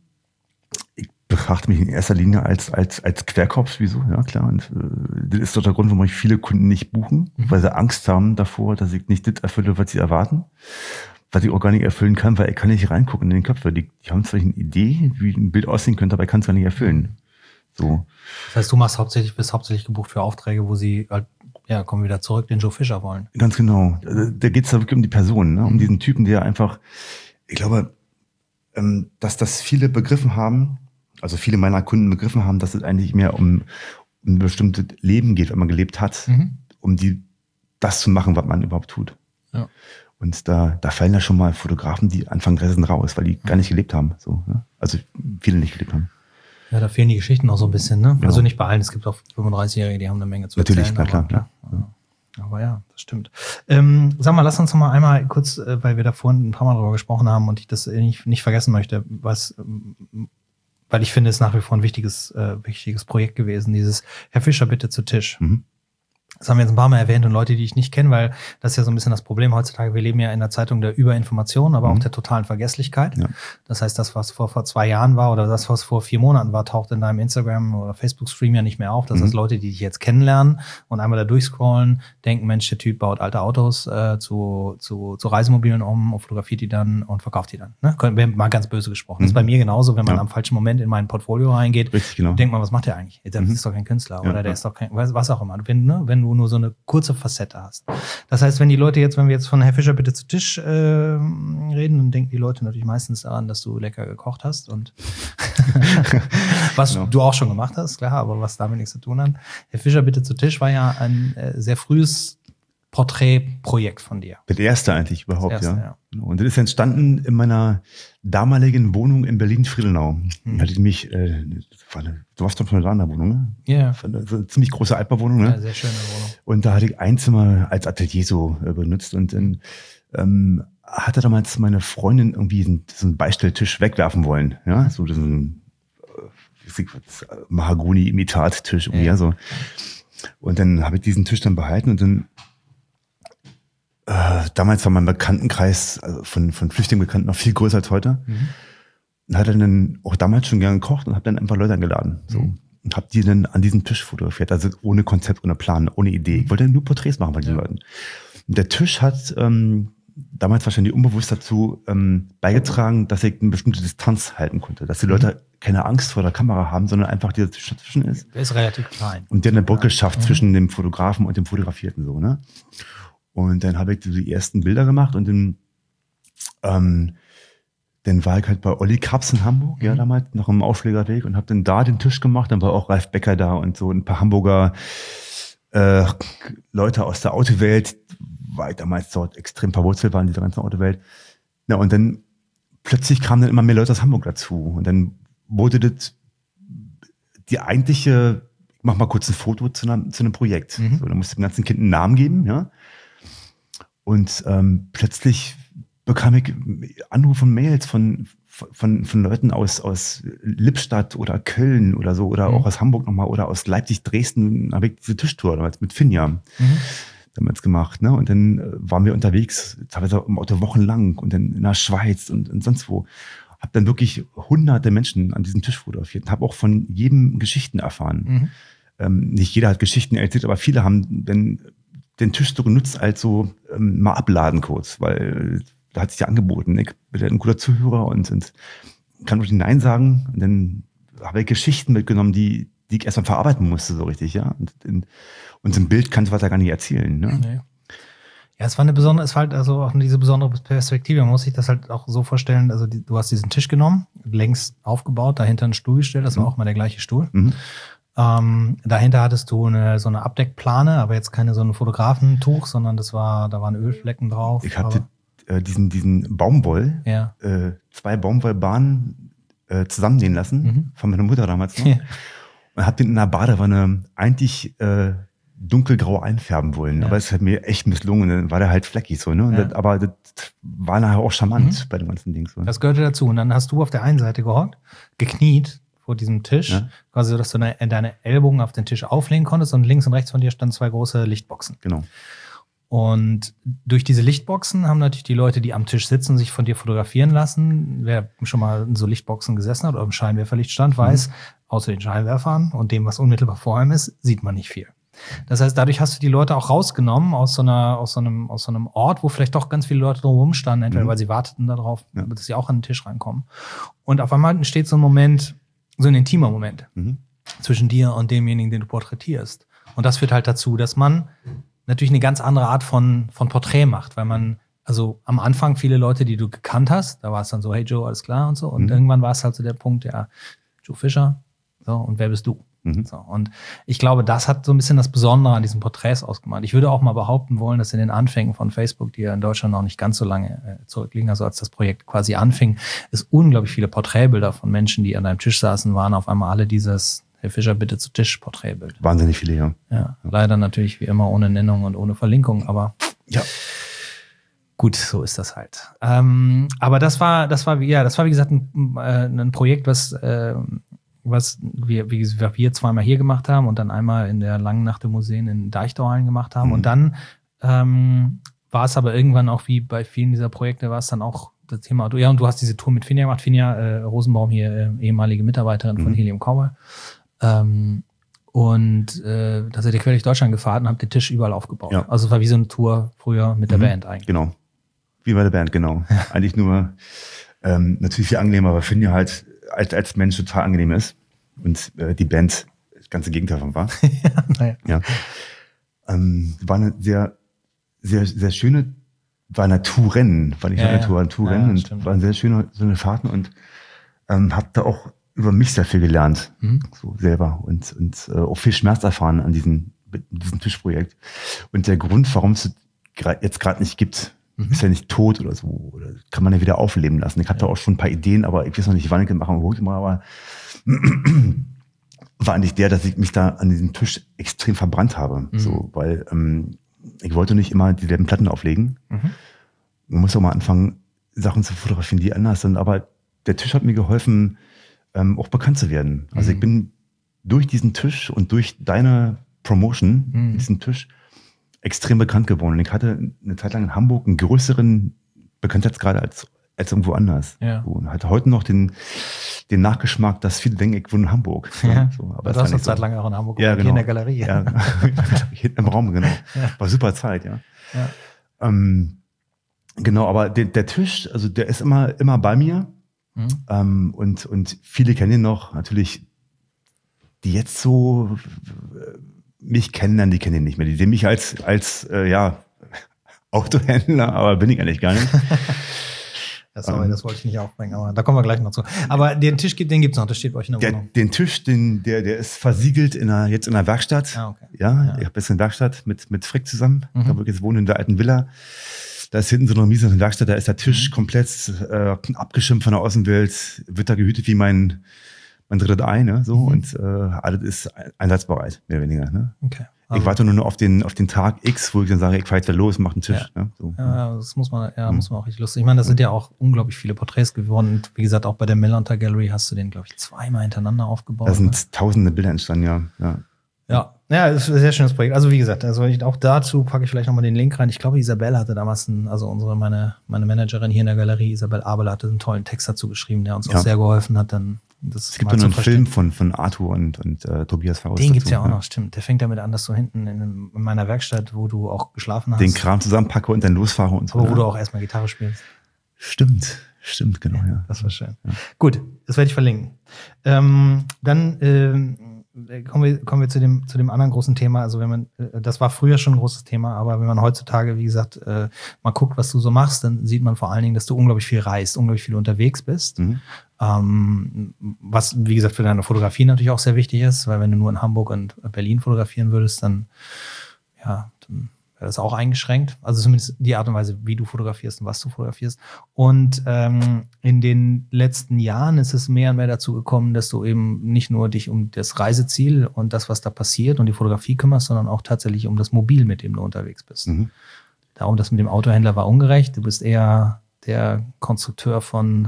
ich betrachte mich in erster Linie als, als, als Querkopf, wieso, ja klar. Und äh, das ist doch der Grund, warum ich viele Kunden nicht buchen, mhm. weil sie Angst haben davor, dass ich nicht das erfülle, was sie erwarten, was ich auch gar nicht erfüllen kann, weil ich kann nicht reingucken in den Köpfe. Die, die haben zwar eine Idee, wie ein Bild aussehen könnte, aber ich kann es gar nicht erfüllen. So. Das heißt, du machst hauptsächlich, bist hauptsächlich gebucht für Aufträge, wo sie halt, ja, kommen wieder zurück, den Joe Fischer wollen. Ganz genau. Da geht es da wirklich um die Person, ne? Um mhm. diesen Typen, der einfach, ich glaube, ähm, dass das viele begriffen haben, also viele meiner Kunden begriffen haben, dass es eigentlich mehr um, um ein bestimmtes Leben geht, wenn man gelebt hat, mhm. um die das zu machen, was man überhaupt tut. Ja. Und da, da fallen ja schon mal Fotografen, die anfangen Reisen raus, weil die mhm. gar nicht gelebt haben. So, ne? Also viele nicht gelebt haben. Ja, da fehlen die Geschichten auch so ein bisschen, ne? Ja. Also nicht bei allen, es gibt auch fünfunddreißigjährige, die haben eine Menge zu Natürlich, erzählen. Natürlich, klar, klar. Ja. Ja. Aber ja, das stimmt. Ähm, sag mal, lass uns noch mal einmal kurz, äh, weil wir da vorhin ein paar Mal drüber gesprochen haben und ich das nicht, nicht vergessen möchte, was, ähm, weil ich finde, es ist nach wie vor ein wichtiges, äh, wichtiges Projekt gewesen, dieses Herr Fischer, bitte zu Tisch. Mhm. Das haben wir jetzt ein paar Mal erwähnt und Leute, die ich nicht kenne, weil das ist ja so ein bisschen das Problem heutzutage. Wir leben ja in der Zeitung der Überinformation, aber mhm. auch der totalen Vergesslichkeit. Ja. Das heißt, das, was vor, vor zwei Jahren war oder das, was vor vier Monaten war, taucht in deinem Instagram- oder Facebook-Stream ja nicht mehr auf. Das mhm. heißt, Leute, die dich jetzt kennenlernen und einmal da durchscrollen, denken, Mensch, der Typ baut alte Autos äh, zu, zu, zu Reisemobilen um und fotografiert die dann und verkauft die dann. Ne? Mal ganz böse gesprochen. Mhm. Das ist bei mir genauso, wenn man ja. am falschen Moment in mein Portfolio reingeht, Richtig, genau. denkt man, was macht der eigentlich? Der mhm. ist doch kein Künstler ja, oder der ja. ist doch kein, was auch immer. Wenn, ne? wenn du nur so eine kurze Facette hast. Das heißt, wenn die Leute jetzt, wenn wir jetzt von Herr Fischer bitte zu Tisch äh, reden, dann denken die Leute natürlich meistens daran, dass du lecker gekocht hast und was genau. du auch schon gemacht hast, klar, aber was damit nichts zu tun hat. Herr Fischer bitte zu Tisch war ja ein äh, sehr frühes Porträtprojekt von dir. Das erste eigentlich überhaupt, das erste, ja. ja. Und das ist entstanden in meiner damaligen Wohnung in Berlin-Friedenau. Hm. Hatte ich mich, äh, war eine, du warst doch schon da in der Wohnung, ne? Ja. Yeah. Eine, so eine ziemlich große Altbauwohnung, ne? Ja, sehr schöne Wohnung. Und da hatte ich ein Zimmer als Atelier so äh, benutzt und dann ähm, hatte damals meine Freundin irgendwie einen, so einen Beistelltisch wegwerfen wollen, ja? So diesen äh, Mahagoni-Imitat-Tisch irgendwie, ja. so. Und dann habe ich diesen Tisch dann behalten und dann Äh, damals war mein Bekanntenkreis also von, von Flüchtlingen Bekannten noch viel größer als heute. Mhm. Und hatte dann auch damals schon gern gekocht und habe dann einfach Leute eingeladen. So. Mhm. Und habe die dann an diesem Tisch fotografiert. Also ohne Konzept, ohne Plan, ohne Idee. Ich wollte nur Porträts machen bei den ja. Leuten. Und der Tisch hat ähm, damals wahrscheinlich unbewusst dazu ähm, beigetragen, dass ich eine bestimmte Distanz halten konnte. Dass die Leute mhm. keine Angst vor der Kamera haben, sondern einfach dieser Tisch dazwischen ist. Der ist relativ klein. Und der eine Brücke schafft mhm. zwischen dem Fotografen und dem Fotografierten. So, ne? Und dann habe ich die ersten Bilder gemacht und dann, ähm, dann war ich halt bei Olli Kaps in Hamburg, mhm. ja damals, noch im Aufschlägerweg und habe dann da den Tisch gemacht. Dann war auch Ralf Becker da und so ein paar Hamburger äh, Leute aus der Autowelt, weil damals dort extrem verwurzelt waren, diese ganze Autowelt. Ja, und dann plötzlich kamen dann immer mehr Leute aus Hamburg dazu. Und dann wurde das die eigentliche, ich mach mal kurz ein Foto zu, einer, zu einem Projekt. Mhm. So, dann musste dem ganzen Kind einen Namen geben, ja. Und ähm, plötzlich bekam ich Anrufe und Mails von, von, von Leuten aus, aus Lippstadt oder Köln oder so, oder mhm. auch aus Hamburg nochmal, oder aus Leipzig, Dresden, habe ich diese Tischtour damals mit Finja mhm. damals gemacht. Ne? Und dann äh, waren wir unterwegs, teilweise im Auto wochenlang und dann in der Schweiz und, und sonst wo. Habe dann wirklich hunderte Menschen an diesem Tisch fotografiert und habe auch von jedem Geschichten erfahren. Mhm. Ähm, nicht jeder hat Geschichten erzählt, aber viele haben dann den Tisch so genutzt als so ähm, mal abladen kurz, weil da hat sich ja angeboten, ich bin ein guter Zuhörer und, und kann wirklich Nein sagen. Und dann habe ich Geschichten mitgenommen, die, die ich erstmal verarbeiten musste, so richtig, ja. Und, in, und so ein Bild kannst du weiter gar nicht erzählen, ne? Nee. Ja, es war eine besondere, es war halt also auch diese besondere Perspektive. Man muss sich das halt auch so vorstellen, also die, du hast diesen Tisch genommen, längs aufgebaut, dahinter einen Stuhl gestellt, das war Mhm. auch mal der gleiche Stuhl. Mhm. Ähm, dahinter hattest du eine, so eine Abdeckplane, aber jetzt keine so ein Fotografentuch, sondern das war, da waren Ölflecken drauf. Ich hatte aber, äh, diesen, diesen Baumwoll, ja. äh, zwei Baumwollbahnen äh, zusammennähen lassen, Mhm. von meiner Mutter damals noch. Ja. Und hab den in der Badewanne eigentlich äh, dunkelgrau einfärben wollen. Ja. Aber es hat mir echt misslungen. Dann war der halt fleckig so, ne? Und Ja. das, aber das war nachher auch charmant Mhm. bei dem ganzen Ding. So. Das gehörte dazu. Und dann hast du auf der einen Seite gehockt, gekniet vor diesem Tisch, Ja. quasi so, dass du deine, deine Ellbogen auf den Tisch auflegen konntest und links und rechts von dir standen zwei große Lichtboxen. Genau. Und durch diese Lichtboxen haben natürlich die Leute, die am Tisch sitzen, sich von dir fotografieren lassen. Wer schon mal in so Lichtboxen gesessen hat oder im Scheinwerferlicht stand, weiß, mhm. außer den Scheinwerfern und dem, was unmittelbar vor einem ist, sieht man nicht viel. Das heißt, dadurch hast du die Leute auch rausgenommen aus so einer, aus so einem, aus so einem Ort, wo vielleicht doch ganz viele Leute drumherum standen, entweder mhm. weil sie warteten darauf, ja. dass sie auch an den Tisch reinkommen. Und auf einmal entsteht so ein Moment, so ein intimer Moment mhm. zwischen dir und demjenigen, den du porträtierst. Und das führt halt dazu, dass man natürlich eine ganz andere Art von, von Porträt macht, weil man, also am Anfang viele Leute, die du gekannt hast, da war es dann so, hey Joe, alles klar und so. Und mhm. irgendwann war es halt so der Punkt, ja, Joe Fischer, so, und wer bist du? Mhm. So, und ich glaube, das hat so ein bisschen das Besondere an diesen Porträts ausgemacht. Ich würde auch mal behaupten wollen, dass in den Anfängen von Facebook, die ja in Deutschland noch nicht ganz so lange äh, zurückliegen, also als das Projekt quasi anfing, es unglaublich viele Porträtbilder von Menschen, die an deinem Tisch saßen, waren auf einmal alle dieses Herr Fischer, bitte zu Tisch Porträtbild. Wahnsinnig viele, ja. ja. Ja, leider natürlich wie immer ohne Nennung und ohne Verlinkung, aber ja. Gut, so ist das halt. Ähm, aber das war, das war, ja, das war wie gesagt ein, äh, ein Projekt, was äh, was wir, wie gesagt, wir zweimal hier gemacht haben und dann einmal in der Langen Nacht im Museen in Deichtorhallen gemacht haben. Mhm. Und dann ähm, war es aber irgendwann auch wie bei vielen dieser Projekte, war es dann auch das Thema, ja, und du hast diese Tour mit Finja gemacht. Finja äh, Rosenbaum hier, äh, ehemalige Mitarbeiterin mhm. von Helium Cowboy. Ähm, und äh, da seid ihr quer durch Deutschland gefahren und habt den Tisch überall aufgebaut. Ja. Also es war wie so eine Tour früher mit der mhm. Band eigentlich. Genau, wie bei der Band, genau. Ja. Eigentlich nur ähm, natürlich viel angenehmer, aber Finja halt als, als Mensch total angenehm ist und äh, die Band das ganze Gegenteil von war. ja, naja. ja. Ähm, war eine sehr, sehr, sehr schöne, war eine Touren, war nicht ja, eine Tour, eine Touren ja, und stimmt. Waren sehr schöne so eine Fahrten und ähm, hab da auch über mich sehr viel gelernt, mhm. so selber und, und äh, auch viel Schmerz erfahren an diesem, diesem Tischprojekt. Und der Grund, warum es jetzt gerade nicht gibt, ist ja nicht tot oder so. Oder kann man ja wieder aufleben lassen. Ich hatte ja. auch schon ein paar Ideen, aber ich weiß noch nicht, wann ich das machen wollte. Aber war eigentlich der, dass ich mich da an diesem Tisch extrem verbrannt habe. Mhm. So, weil ähm, ich wollte nicht immer dieselben Platten auflegen. Mhm. Man muss auch mal anfangen, Sachen zu fotografieren, die anders sind. Aber der Tisch hat mir geholfen, ähm, auch bekannt zu werden. Also mhm. ich bin durch diesen Tisch und durch deine Promotion, mhm. diesen Tisch, extrem bekannt geworden. Ich hatte eine Zeit lang in Hamburg einen größeren Bekanntheitsgrad als, als irgendwo anders. Ja. Und hatte heute noch den, den Nachgeschmack, dass viele denken, ich wohne in Hamburg. Ja. So, aber das hast du eine Zeit lang auch in Hamburg ja, genau. hier in der Galerie. Ja, hinten im Raum, genau. Ja. War super Zeit, ja. ja. Ähm, genau, aber der, der Tisch, also der ist immer, immer bei mir. Mhm. Ähm, und, und viele kennen ihn noch, natürlich, die jetzt so mich kennenlernen, die kennen ihn nicht mehr. Die sehen mich als, als äh, ja, Autohändler, aber bin ich eigentlich gar nicht. Ja, sorry, ähm, das wollte ich nicht aufbringen, aber da kommen wir gleich noch zu. Aber den Tisch, den gibt's noch, der steht bei euch in der, der Wohnung. Den Tisch, den, der, der ist versiegelt in einer, jetzt in einer Werkstatt. Ah, okay. Ja, ja, ich habe jetzt eine Werkstatt mit, mit Frick zusammen. Mhm. Da wo ich jetzt wohne in der alten Villa. Da ist hinten so eine miese Werkstatt, da ist der Tisch mhm. komplett äh, abgeschirmt von der Außenwelt, wird da gehütet wie mein mein drittes Ei, ne, so, mhm. und äh, alles ist einsatzbereit, mehr oder weniger, ne. Okay. Also, ich warte nur noch auf den, auf den Tag X, wo ich dann sage, ich fahr jetzt los, mach einen Tisch, ja. ne, so. Ja, das muss man, ja, mhm. muss man auch richtig lustig. Ich meine, das sind ja auch unglaublich viele Porträts geworden. Und wie gesagt, auch bei der Millhunter Gallery hast du den, glaube ich, zweimal hintereinander aufgebaut. Da sind ne? tausende Bilder entstanden, ja, ja. Ja, ja, das ist ein sehr schönes Projekt. Also wie gesagt, also ich, auch dazu packe ich vielleicht nochmal den Link rein. Ich glaube, Isabel hatte damals, einen, also unsere meine meine Managerin hier in der Galerie, Isabel Abel, hatte einen tollen Text dazu geschrieben, der uns ja. auch sehr geholfen hat. Dann das es gibt ja noch einen Film von von Arthur und und äh, Tobias Faust. Den dazu. Gibt's ja auch noch, stimmt. Der fängt damit an, dass du hinten in, in meiner Werkstatt, wo du auch geschlafen hast, den Kram zusammenpacke und dann losfahre und so. Aber wo ja. du auch erstmal Gitarre spielst. Stimmt, stimmt, genau, ja. Das war schön. Ja. Gut, das werde ich verlinken. Ähm, dann ähm, kommen wir, kommen wir zu dem, zu dem anderen großen Thema. Also wenn man, das war früher schon ein großes Thema, aber wenn man heutzutage, wie gesagt, äh, mal guckt, was du so machst, dann sieht man vor allen Dingen, dass du unglaublich viel reist, unglaublich viel unterwegs bist. Mhm. Ähm, was, wie gesagt, für deine Fotografie natürlich auch sehr wichtig ist, weil wenn du nur in Hamburg und Berlin fotografieren würdest, dann, ja, dann wäre das auch eingeschränkt. Also zumindest die Art und Weise, wie du fotografierst und was du fotografierst. Und ähm, in den letzten Jahren ist es mehr und mehr dazu gekommen, dass du eben nicht nur dich um das Reiseziel und das, was da passiert und die Fotografie kümmerst, sondern auch tatsächlich um das Mobil, mit dem du unterwegs bist. Mhm. Darum, das mit dem Autohändler war ungerecht. Du bist eher der Konstrukteur von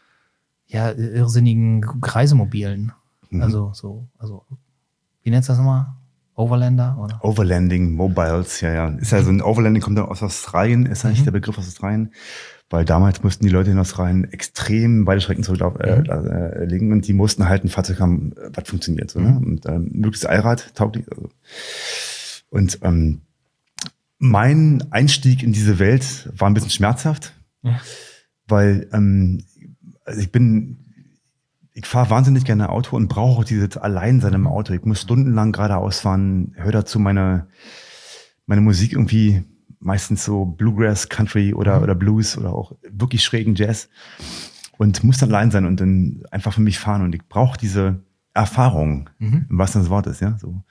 ja, irrsinnigen Reisemobilen. Mhm. Also so, also wie nennst du das nochmal? Overlander, oder? Overlanding Mobiles, ja, ja. Ist ja so ein Overlanding kommt dann aus Australien, ist eigentlich mhm. der Begriff aus Australien, weil damals mussten die Leute in Australien extrem beide Strecken zurücklegen äh, mhm. und die mussten halt ein Fahrzeug haben, was funktioniert, so, mhm. ne? Und ähm, möglichst Allrad tauglich. Also. Und ähm, mein Einstieg in diese Welt war ein bisschen schmerzhaft, ja. weil ähm, also ich bin Ich fahre wahnsinnig gerne Auto und brauche auch dieses Alleinsein im Auto. Ich muss stundenlang geradeaus fahren, höre dazu meine, meine Musik irgendwie, meistens so Bluegrass, Country oder, mhm. oder Blues oder auch wirklich schrägen Jazz und muss dann allein sein und dann einfach für mich fahren. Und ich brauche diese Erfahrung, mhm. im wahrsten Sinne des Wortes, ja, so.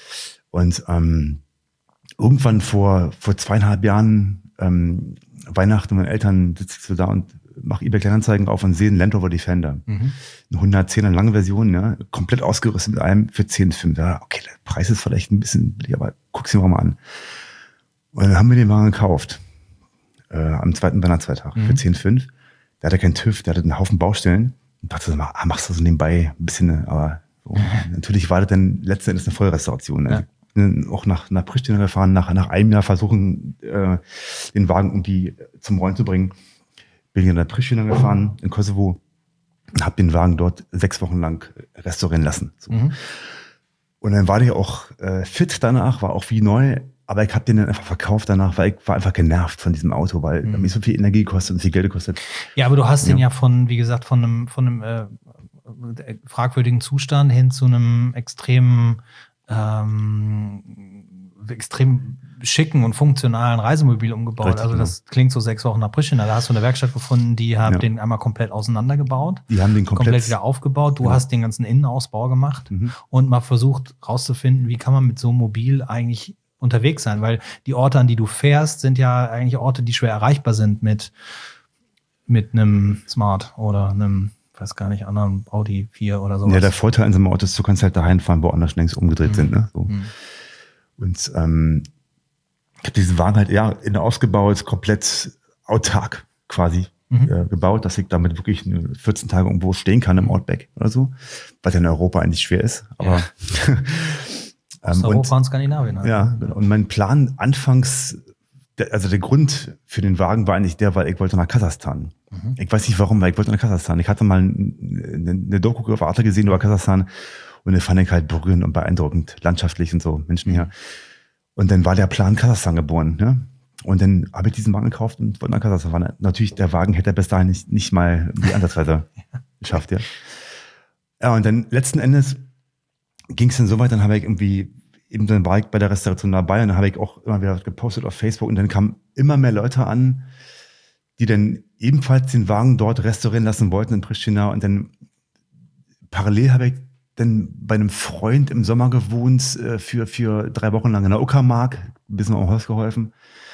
Und ähm, irgendwann vor, vor zweieinhalb Jahren, ähm, Weihnachten, meine Eltern sitze ich so da und mache eBay Kleinanzeigen auf und sehe einen Land Rover Defender. Mhm. Eine hundertzehner lange Version, ja, komplett ausgerüstet mit allem für zehn Komma fünf. Ja, okay, der Preis ist vielleicht ein bisschen billig, aber guck's dir mal an. Und dann haben wir den Wagen gekauft. Äh, am zweiten Weihnachtsfeiertag mhm. für zehn Komma fünf. Der hatte keinen TÜV, der hatte einen Haufen Baustellen. Und dachte so, ah, machst du so nebenbei ein bisschen, aber so. Mhm. Natürlich war das dann letzten Endes eine Vollrestauration. Ne? Ja. Auch nach, nach Pristina gefahren, nach, nach einem Jahr versuchen, äh, den Wagen irgendwie zum Rollen zu bringen. Bin in der Pristina gefahren, in Kosovo, und habe den Wagen dort sechs Wochen lang restaurieren lassen. So. Mhm. Und dann war der auch äh, fit danach, war auch wie neu, aber ich habe den dann einfach verkauft danach, weil ich war einfach genervt von diesem Auto, weil mhm. mich so viel Energie kostet und viel Geld gekostet. Ja, aber du hast ja. den ja von, wie gesagt, von einem, von einem äh, fragwürdigen Zustand hin zu einem extremen ähm, extrem schicken und funktionalen Reisemobil umgebaut. Richtig, also das genau. Klingt so sechs Wochen nach Pristina. Da hast du eine Werkstatt gefunden, die haben ja. den einmal komplett auseinandergebaut. Die haben den komplett, komplett wieder aufgebaut. Du genau. hast den ganzen Innenausbau gemacht mhm. und mal versucht rauszufinden, wie kann man mit so einem Mobil eigentlich unterwegs sein. Weil die Orte, an die du fährst, sind ja eigentlich Orte, die schwer erreichbar sind mit, mit einem Smart oder einem, weiß gar nicht, anderen Audi vier oder sowas. Ja, der Vorteil an so einem Auto ist, du kannst halt dahin fahren, wo anders längst umgedreht mhm. sind. Ne? So. Mhm. Und ähm, ich habe diesen Wagen halt eher in ausgebaut, komplett autark quasi mhm. äh, gebaut, dass ich damit wirklich vierzehn Tage irgendwo stehen kann im Outback oder so, was ja in Europa eigentlich schwer ist. Aber ja. ähm, Europa und Skandinavien. Halt. Ja, und mein Plan anfangs, der, also der Grund für den Wagen war eigentlich der, weil ich wollte nach Kasachstan. Mhm. Ich weiß nicht warum, weil ich wollte nach Kasachstan. Ich hatte mal eine, eine Doku auf Arte gesehen über Kasachstan und den fand ich halt berührend und beeindruckend, landschaftlich und so, Menschen hier. Und dann war der Plan Kasachstan geboren, ne? Und dann habe ich diesen Wagen gekauft und wollte nach Kasachstan fahren. Natürlich, der Wagen hätte er bis dahin nicht, nicht mal die Ansatzweise geschafft, ja. Ja, und dann letzten Endes ging es dann so weit, dann habe ich irgendwie, eben dann war ich bei der Restauration dabei und dann habe ich auch immer wieder gepostet auf Facebook und dann kamen immer mehr Leute an, die dann ebenfalls den Wagen dort restaurieren lassen wollten in Pristina und dann parallel habe ich dann bei einem Freund im Sommer gewohnt, äh, für, für drei Wochen lang in der Uckermark, ein bisschen am Haus geholfen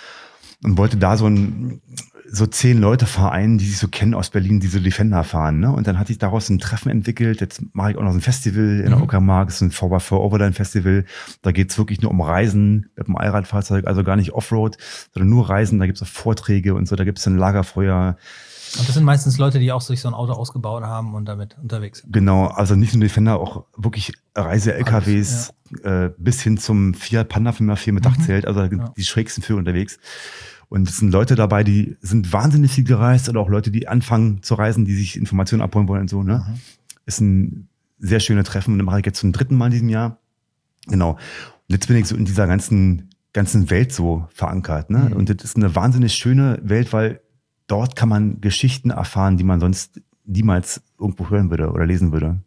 und wollte da so ein, so zehn Leute vereinen, die sich so kennen aus Berlin, die so Defender fahren, ne? Und dann hatte ich daraus ein Treffen entwickelt, jetzt mache ich auch noch so ein Festival in der mhm. Uckermark, das ist ein vier bei vier Overland Festival, da geht's wirklich nur um Reisen mit dem Allradfahrzeug, also gar nicht Offroad, sondern nur Reisen, da gibt's auch Vorträge und so, da gibt's ein Lagerfeuer. Und das sind meistens Leute, die auch sich so ein Auto ausgebaut haben und damit unterwegs sind. Genau, also nicht nur Defender, auch wirklich Reise-L K Ws, ja. äh, bis hin zum Fiat Panda fünf vier mit Dachzelt, also ja. die schrägsten Vögel unterwegs. Und es sind Leute dabei, die sind wahnsinnig viel gereist oder auch Leute, die anfangen zu reisen, die sich Informationen abholen wollen und so. Ne? Mhm. Ist ein sehr schönes Treffen und das mache ich jetzt zum dritten Mal in diesem Jahr. Genau. Und jetzt bin ich so in dieser ganzen, ganzen Welt so verankert. Ne? Mhm. Und das ist eine wahnsinnig schöne Welt, weil dort kann man Geschichten erfahren, die man sonst niemals irgendwo hören würde oder lesen würde.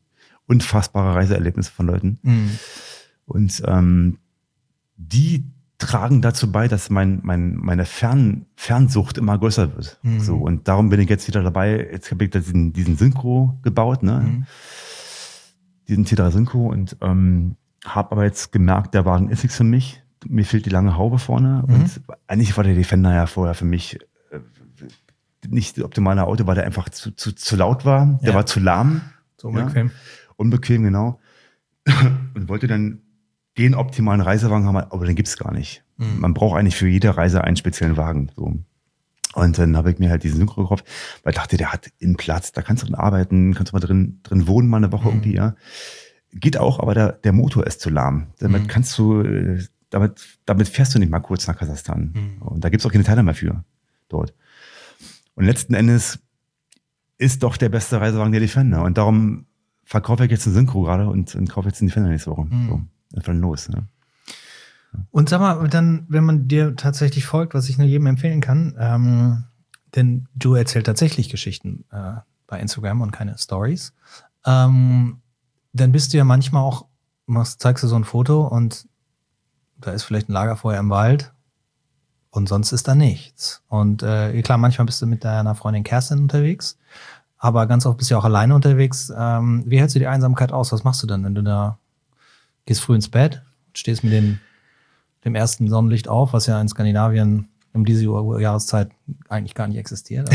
unfassbare Reiseerlebnisse von Leuten. Mhm. Und ähm, die tragen dazu bei, dass mein, mein, meine Fern, Fernsucht immer größer wird. Mhm. So, und darum bin ich jetzt wieder dabei. Jetzt habe ich diesen, diesen Synchro gebaut, ne? Mhm. Diesen T drei Synchro und ähm, habe aber jetzt gemerkt, der Wagen ist nichts für mich. Mir fehlt die lange Haube vorne. Mhm. Und eigentlich war der Defender ja vorher für mich äh, nicht das optimale Auto, weil der einfach zu, zu, zu laut war. Der ja. war zu lahm. So unbequem. Ja? Unbequem, genau. Und wollte dann den optimalen Reisewagen haben, aber den gibt's gar nicht. Mhm. Man braucht eigentlich für jede Reise einen speziellen Wagen. So. Und dann habe ich mir halt diesen Synchro gekauft, weil ich dachte, der hat einen Platz, da kannst du drin arbeiten, kannst du mal drin, drin wohnen, mal eine Woche mhm. irgendwie, ja. Geht auch, aber der, der Motor ist zu lahm. Damit mhm. kannst du, damit, damit fährst du nicht mal kurz nach Kasachstan. Mhm. Und da gibt's auch keine Teile mehr für dort. Und letzten Endes ist doch der beste Reisewagen der Defender. Und darum verkaufe ich jetzt einen Synchro gerade und, und kaufe jetzt einen Defender nächste Woche. Mhm. So, einfach los. Ne? Und sag mal, dann, wenn man dir tatsächlich folgt, was ich nur jedem empfehlen kann, ähm, denn du erzählst tatsächlich Geschichten äh, bei Instagram und keine Stories, ähm, dann bist du ja manchmal auch, machst, zeigst du so ein Foto und da ist vielleicht ein Lagerfeuer im Wald und sonst ist da nichts. Und äh, klar, manchmal bist du mit deiner Freundin Kerstin unterwegs, aber ganz oft bist du ja auch alleine unterwegs. Ähm, wie hältst du die Einsamkeit aus? Was machst du dann, wenn du da gehst früh ins Bett, stehst mit den, dem ersten Sonnenlicht auf, was ja in Skandinavien um diese Jahreszeit eigentlich gar nicht existiert?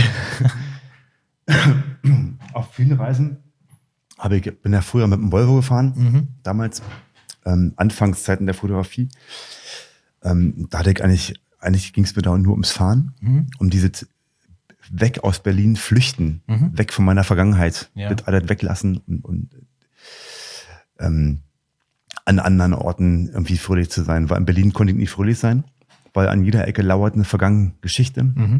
Auf vielen Reisen habe ich, bin ja früher mit dem Volvo gefahren, mhm. damals, ähm, Anfangszeiten der Fotografie. Ähm, da hatte ich eigentlich, eigentlich ging es mir da nur ums Fahren, mhm. um dieses weg aus Berlin flüchten, mhm. weg von meiner Vergangenheit, ja. mit alles weglassen und, und ähm, an anderen Orten irgendwie fröhlich zu sein. Weil in Berlin konnte ich nicht fröhlich sein, weil an jeder Ecke lauert eine vergangene Geschichte. Mhm.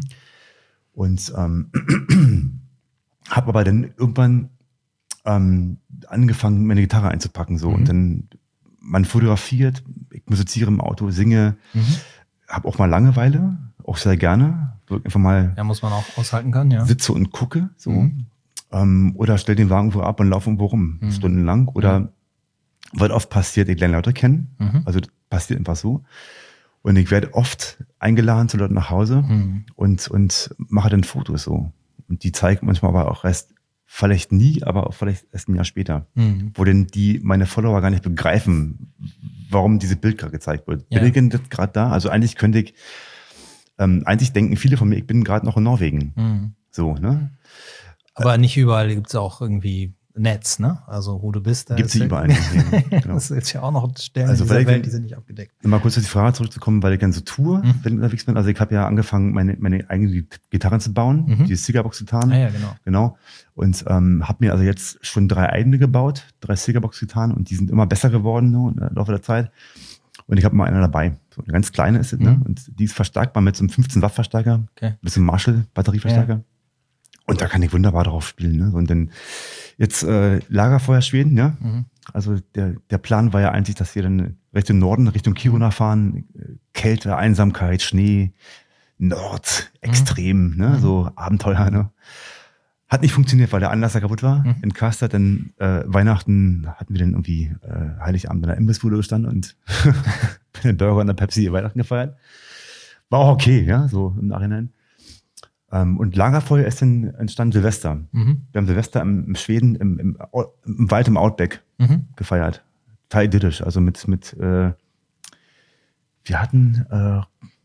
Und ähm, habe aber dann irgendwann ähm, angefangen, meine Gitarre einzupacken. So. Mhm. Und dann, man fotografiert, ich musiziere im Auto, singe, mhm. habe auch mal Langeweile, auch sehr gerne. Einfach mal ja, muss man auch aushalten können, ja. Sitze und gucke. So. Mhm. Ähm, oder stell den Wagen wo ab und laufe irgendwo rum, mhm. stundenlang. Oder mhm. was oft passiert, ich lerne Leute kennen. Mhm. Also das passiert einfach so. Und ich werde oft eingeladen zu Leuten nach Hause mhm. und, und mache dann Fotos so. Und die zeigen manchmal aber auch erst, vielleicht nie, aber auch vielleicht erst ein Jahr später. Mhm. Wo denn die, meine Follower gar nicht begreifen, warum dieses Bild gerade gezeigt wird. Ja. Bin ich denn das gerade da? Also eigentlich könnte ich, ähm, eigentlich denken viele von mir, ich bin gerade noch in Norwegen. Mhm. So, ne? Aber nicht überall gibt es auch irgendwie Netz, ne? Also wo du bist, da gibt es überall. Nicht, genau. Das ist ja auch noch Stellen also, in dieser Welt, die sind nicht abgedeckt. Mal kurz auf die Frage zurückzukommen, weil ich dann so tue, mhm. wenn ich unterwegs bin. Also ich habe ja angefangen, meine, meine eigene Gitarre zu bauen, mhm. die Cigarbox-Gitarren. Ah, ja, genau. Genau. Und ähm, habe mir also jetzt schon drei eigene gebaut, drei Cigarbox-Gitarren, und die sind immer besser geworden no, im Laufe der Zeit. Und ich habe mal eine dabei. So eine ganz kleine ist es, mhm. ne? Und die ist verstärkbar mit so einem fünfzehn Watt Verstärker, okay. Ein bisschen Marshall-Batterieverstärker. Ja. Und da kann ich wunderbar drauf spielen. Ne? Und dann jetzt äh, Lagerfeuer Schweden, ja. Mhm. Also der, der Plan war ja eigentlich, dass wir dann Richtung Norden, Richtung Kiruna fahren. Kälte, Einsamkeit, Schnee, Nord, extrem, mhm. ne? So Abenteuer. Ne? Hat nicht funktioniert, weil der Anlass da kaputt war. Mhm. In Karstadt, dann äh, Weihnachten hatten wir dann irgendwie äh, Heiligabend in der Imbissbude gestanden und den Burger und der Pepsi Weihnachten gefeiert. War auch okay, ja, so im Nachhinein. Und Lagerfeuer ist dann entstanden Silvester. Mhm. Wir haben Silvester im, im Schweden, im, im, im Wald im Outback mhm. gefeiert. Total idyllisch. Also mit, mit äh, wir hatten äh,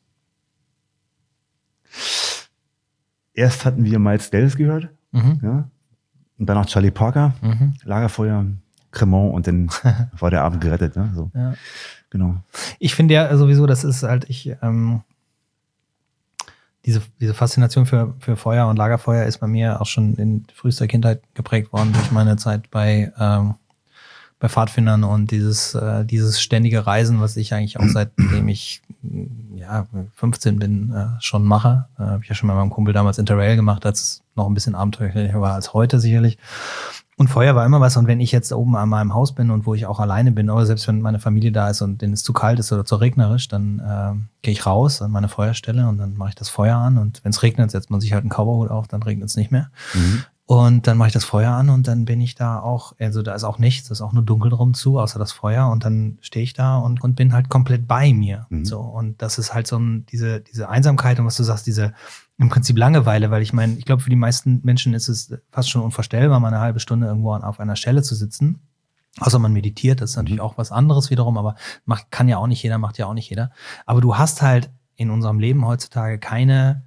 erst hatten wir Miles Davis gehört, mhm. ja, und danach Charlie Parker, mhm. Lagerfeuer, Cremant, und dann war der Abend gerettet. Ne? So. Ja. Genau. Ich finde ja sowieso, das ist halt, ich ähm Diese, diese Faszination für, für Feuer und Lagerfeuer ist bei mir auch schon in frühester Kindheit geprägt worden durch meine Zeit bei, ähm, bei Pfadfindern und dieses, äh, dieses ständige Reisen, was ich eigentlich auch seitdem ich ja, fünfzehn bin, äh, schon mache. Äh, habe ich ja schon mal mit meinem Kumpel damals Interrail gemacht, als es noch ein bisschen abenteuerlicher war als heute sicherlich. Und Feuer war immer was. Und wenn ich jetzt oben an meinem Haus bin und wo ich auch alleine bin, oder selbst wenn meine Familie da ist und denen es zu kalt ist oder zu regnerisch, dann äh, gehe ich raus an meine Feuerstelle und dann mache ich das Feuer an. Und wenn es regnet, setzt man sich halt einen Cowboyhut auf, dann regnet es nicht mehr. Mhm. Und dann mache ich das Feuer an und dann bin ich da auch, also da ist auch nichts, da ist auch nur dunkel drum zu, außer das Feuer. Und dann stehe ich da und, und bin halt komplett bei mir. Mhm. So, und das ist halt so ein, diese, diese Einsamkeit und was du sagst, diese im Prinzip Langeweile, weil ich meine, ich glaube, für die meisten Menschen ist es fast schon unvorstellbar, mal eine halbe Stunde irgendwo auf einer Stelle zu sitzen. Außer man meditiert, das ist natürlich auch was anderes wiederum, aber macht, kann ja auch nicht jeder, macht ja auch nicht jeder. Aber du hast halt in unserem Leben heutzutage keine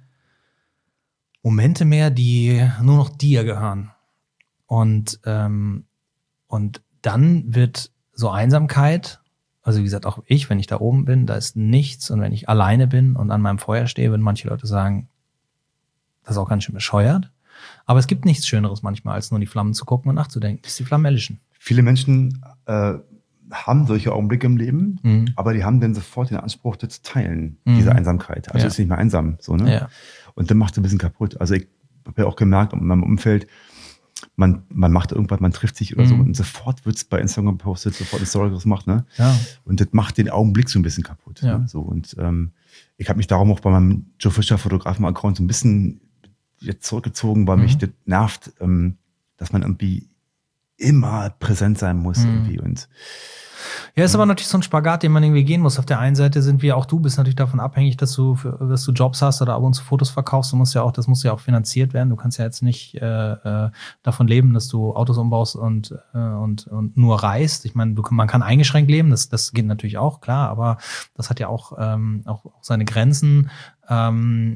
Momente mehr, die nur noch dir gehören. Und, ähm, und dann wird so Einsamkeit, also wie gesagt, auch ich, wenn ich da oben bin, da ist nichts. Und wenn ich alleine bin und an meinem Feuer stehe, würden manche Leute sagen, das ist auch ganz schön bescheuert. Aber es gibt nichts Schöneres manchmal, als nur die Flammen zu gucken und nachzudenken, bis die Flammen erlischen. Viele Menschen äh, haben solche Augenblicke im Leben, mhm. aber die haben dann sofort den Anspruch, das zu teilen, mhm. diese Einsamkeit. Also ja. ist nicht mehr einsam. So, ne? Ja. Und dann macht es ein bisschen kaputt. Also ich habe ja auch gemerkt, in meinem Umfeld, man, man macht irgendwas, man trifft sich oder mhm. so und sofort wird es bei Instagram gepostet, sofort eine Story gemacht. Ne? Ja. Und das macht den Augenblick so ein bisschen kaputt. Ja. Ne? So, und ähm, ich habe mich darum auch bei meinem Joe Fischer Fotografen-Account so ein bisschen jetzt zurückgezogen, weil mhm. mich das nervt, ähm, dass man irgendwie immer präsent sein muss mhm. irgendwie. Und ja, ist aber natürlich so ein Spagat, den man irgendwie gehen muss. Auf der einen Seite sind wir, auch du bist natürlich davon abhängig, dass du, dass du Jobs hast oder ab und zu Fotos verkaufst. Du musst ja auch, das muss ja auch finanziert werden. Du kannst ja jetzt nicht äh, äh, davon leben, dass du Autos umbaust und äh, und und nur reist. Ich meine, du, man kann eingeschränkt leben, das das geht natürlich auch, klar, aber das hat ja auch ähm, auch, auch seine Grenzen. Ähm,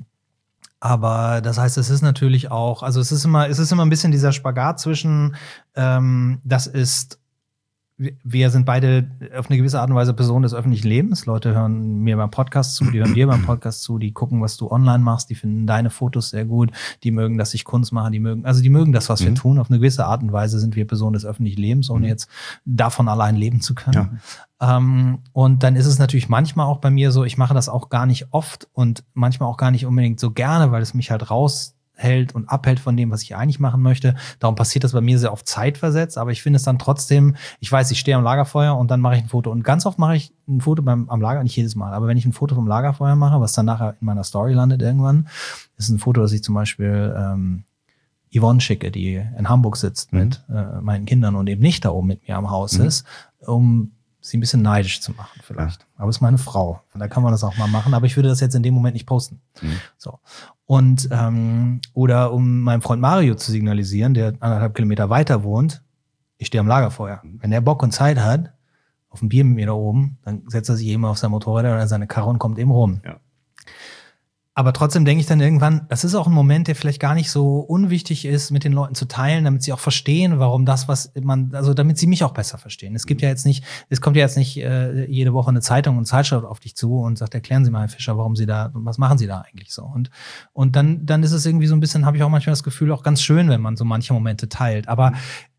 Aber das heißt, es ist natürlich auch, also es ist immer, es ist immer ein bisschen dieser Spagat zwischen, ähm, das ist, wir sind beide auf eine gewisse Art und Weise Personen des öffentlichen Lebens. Leute hören mir beim Podcast zu, die hören dir beim Podcast zu, die gucken, was du online machst, die finden deine Fotos sehr gut, die mögen, dass ich Kunst mache, die mögen, also die mögen das, was mhm. wir tun. Auf eine gewisse Art und Weise sind wir Personen des öffentlichen Lebens, ohne mhm. jetzt davon allein leben zu können. Ja. Ähm, und dann ist es natürlich manchmal auch bei mir so, ich mache das auch gar nicht oft und manchmal auch gar nicht unbedingt so gerne, weil es mich halt raushält und abhält von dem, was ich eigentlich machen möchte. Darum passiert das bei mir sehr oft zeitversetzt, aber ich finde es dann trotzdem, ich weiß, ich stehe am Lagerfeuer und dann mache ich ein Foto und ganz oft mache ich ein Foto beim am Lager, nicht jedes Mal, aber wenn ich ein Foto vom Lagerfeuer mache, was dann nachher in meiner Story landet irgendwann, ist ein Foto, das ich zum Beispiel ähm, Yvonne schicke, die in Hamburg sitzt mhm. mit äh, meinen Kindern und eben nicht da oben mit mir am Haus mhm. ist, um sie ein bisschen neidisch zu machen vielleicht. Ja. Aber es ist meine Frau. Und da kann man das auch mal machen. Aber ich würde das jetzt in dem Moment nicht posten. Mhm. So. Und, ähm, oder um meinem Freund Mario zu signalisieren, der anderthalb Kilometer weiter wohnt, ich stehe am Lagerfeuer. Mhm. Wenn der Bock und Zeit hat, auf ein Bier mit mir da oben, dann setzt er sich eben auf sein Motorrad oder seine Karre und kommt eben rum. Ja. Aber trotzdem denke ich dann irgendwann, das ist auch ein Moment, der vielleicht gar nicht so unwichtig ist, mit den Leuten zu teilen, damit sie auch verstehen, warum das, was man, also damit sie mich auch besser verstehen. Es gibt ja jetzt nicht, es kommt ja jetzt nicht äh, jede Woche eine Zeitung und Zeitschrift auf dich zu und sagt, erklären Sie mal, Herr Fischer, warum Sie da, was machen Sie da eigentlich so? Und und dann dann ist es irgendwie so ein bisschen, habe ich auch manchmal das Gefühl, auch ganz schön, wenn man so manche Momente teilt. Aber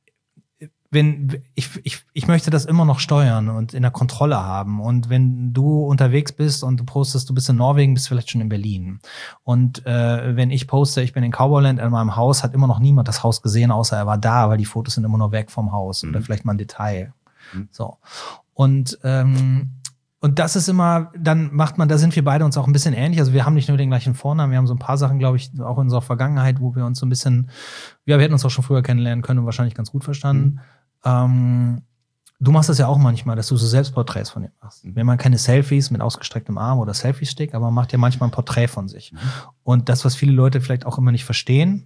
wenn ich, ich, ich möchte das immer noch steuern und in der Kontrolle haben. Und wenn du unterwegs bist und du postest, du bist in Norwegen, bist vielleicht schon in Berlin. Und äh, wenn ich poste, ich bin in Cowboyland in meinem Haus, hat immer noch niemand das Haus gesehen, außer er war da, weil die Fotos sind immer noch weg vom Haus mhm. oder vielleicht mal ein Detail. Mhm. So. Und und Und das ist immer, dann macht man, da sind wir beide uns auch ein bisschen ähnlich. Also wir haben nicht nur den gleichen Vornamen, wir haben so ein paar Sachen, glaube ich, auch in unserer Vergangenheit, wo wir uns so ein bisschen, ja, wir hätten uns auch schon früher kennenlernen können und wahrscheinlich ganz gut verstanden. Mhm. Ähm, du machst das ja auch manchmal, dass du so Selbstporträts von dir machst. Mhm. Wenn man keine Selfies mit ausgestrecktem Arm oder Selfie-Stick, aber man macht ja manchmal ein Porträt von sich. Mhm. Und das, was viele Leute vielleicht auch immer nicht verstehen,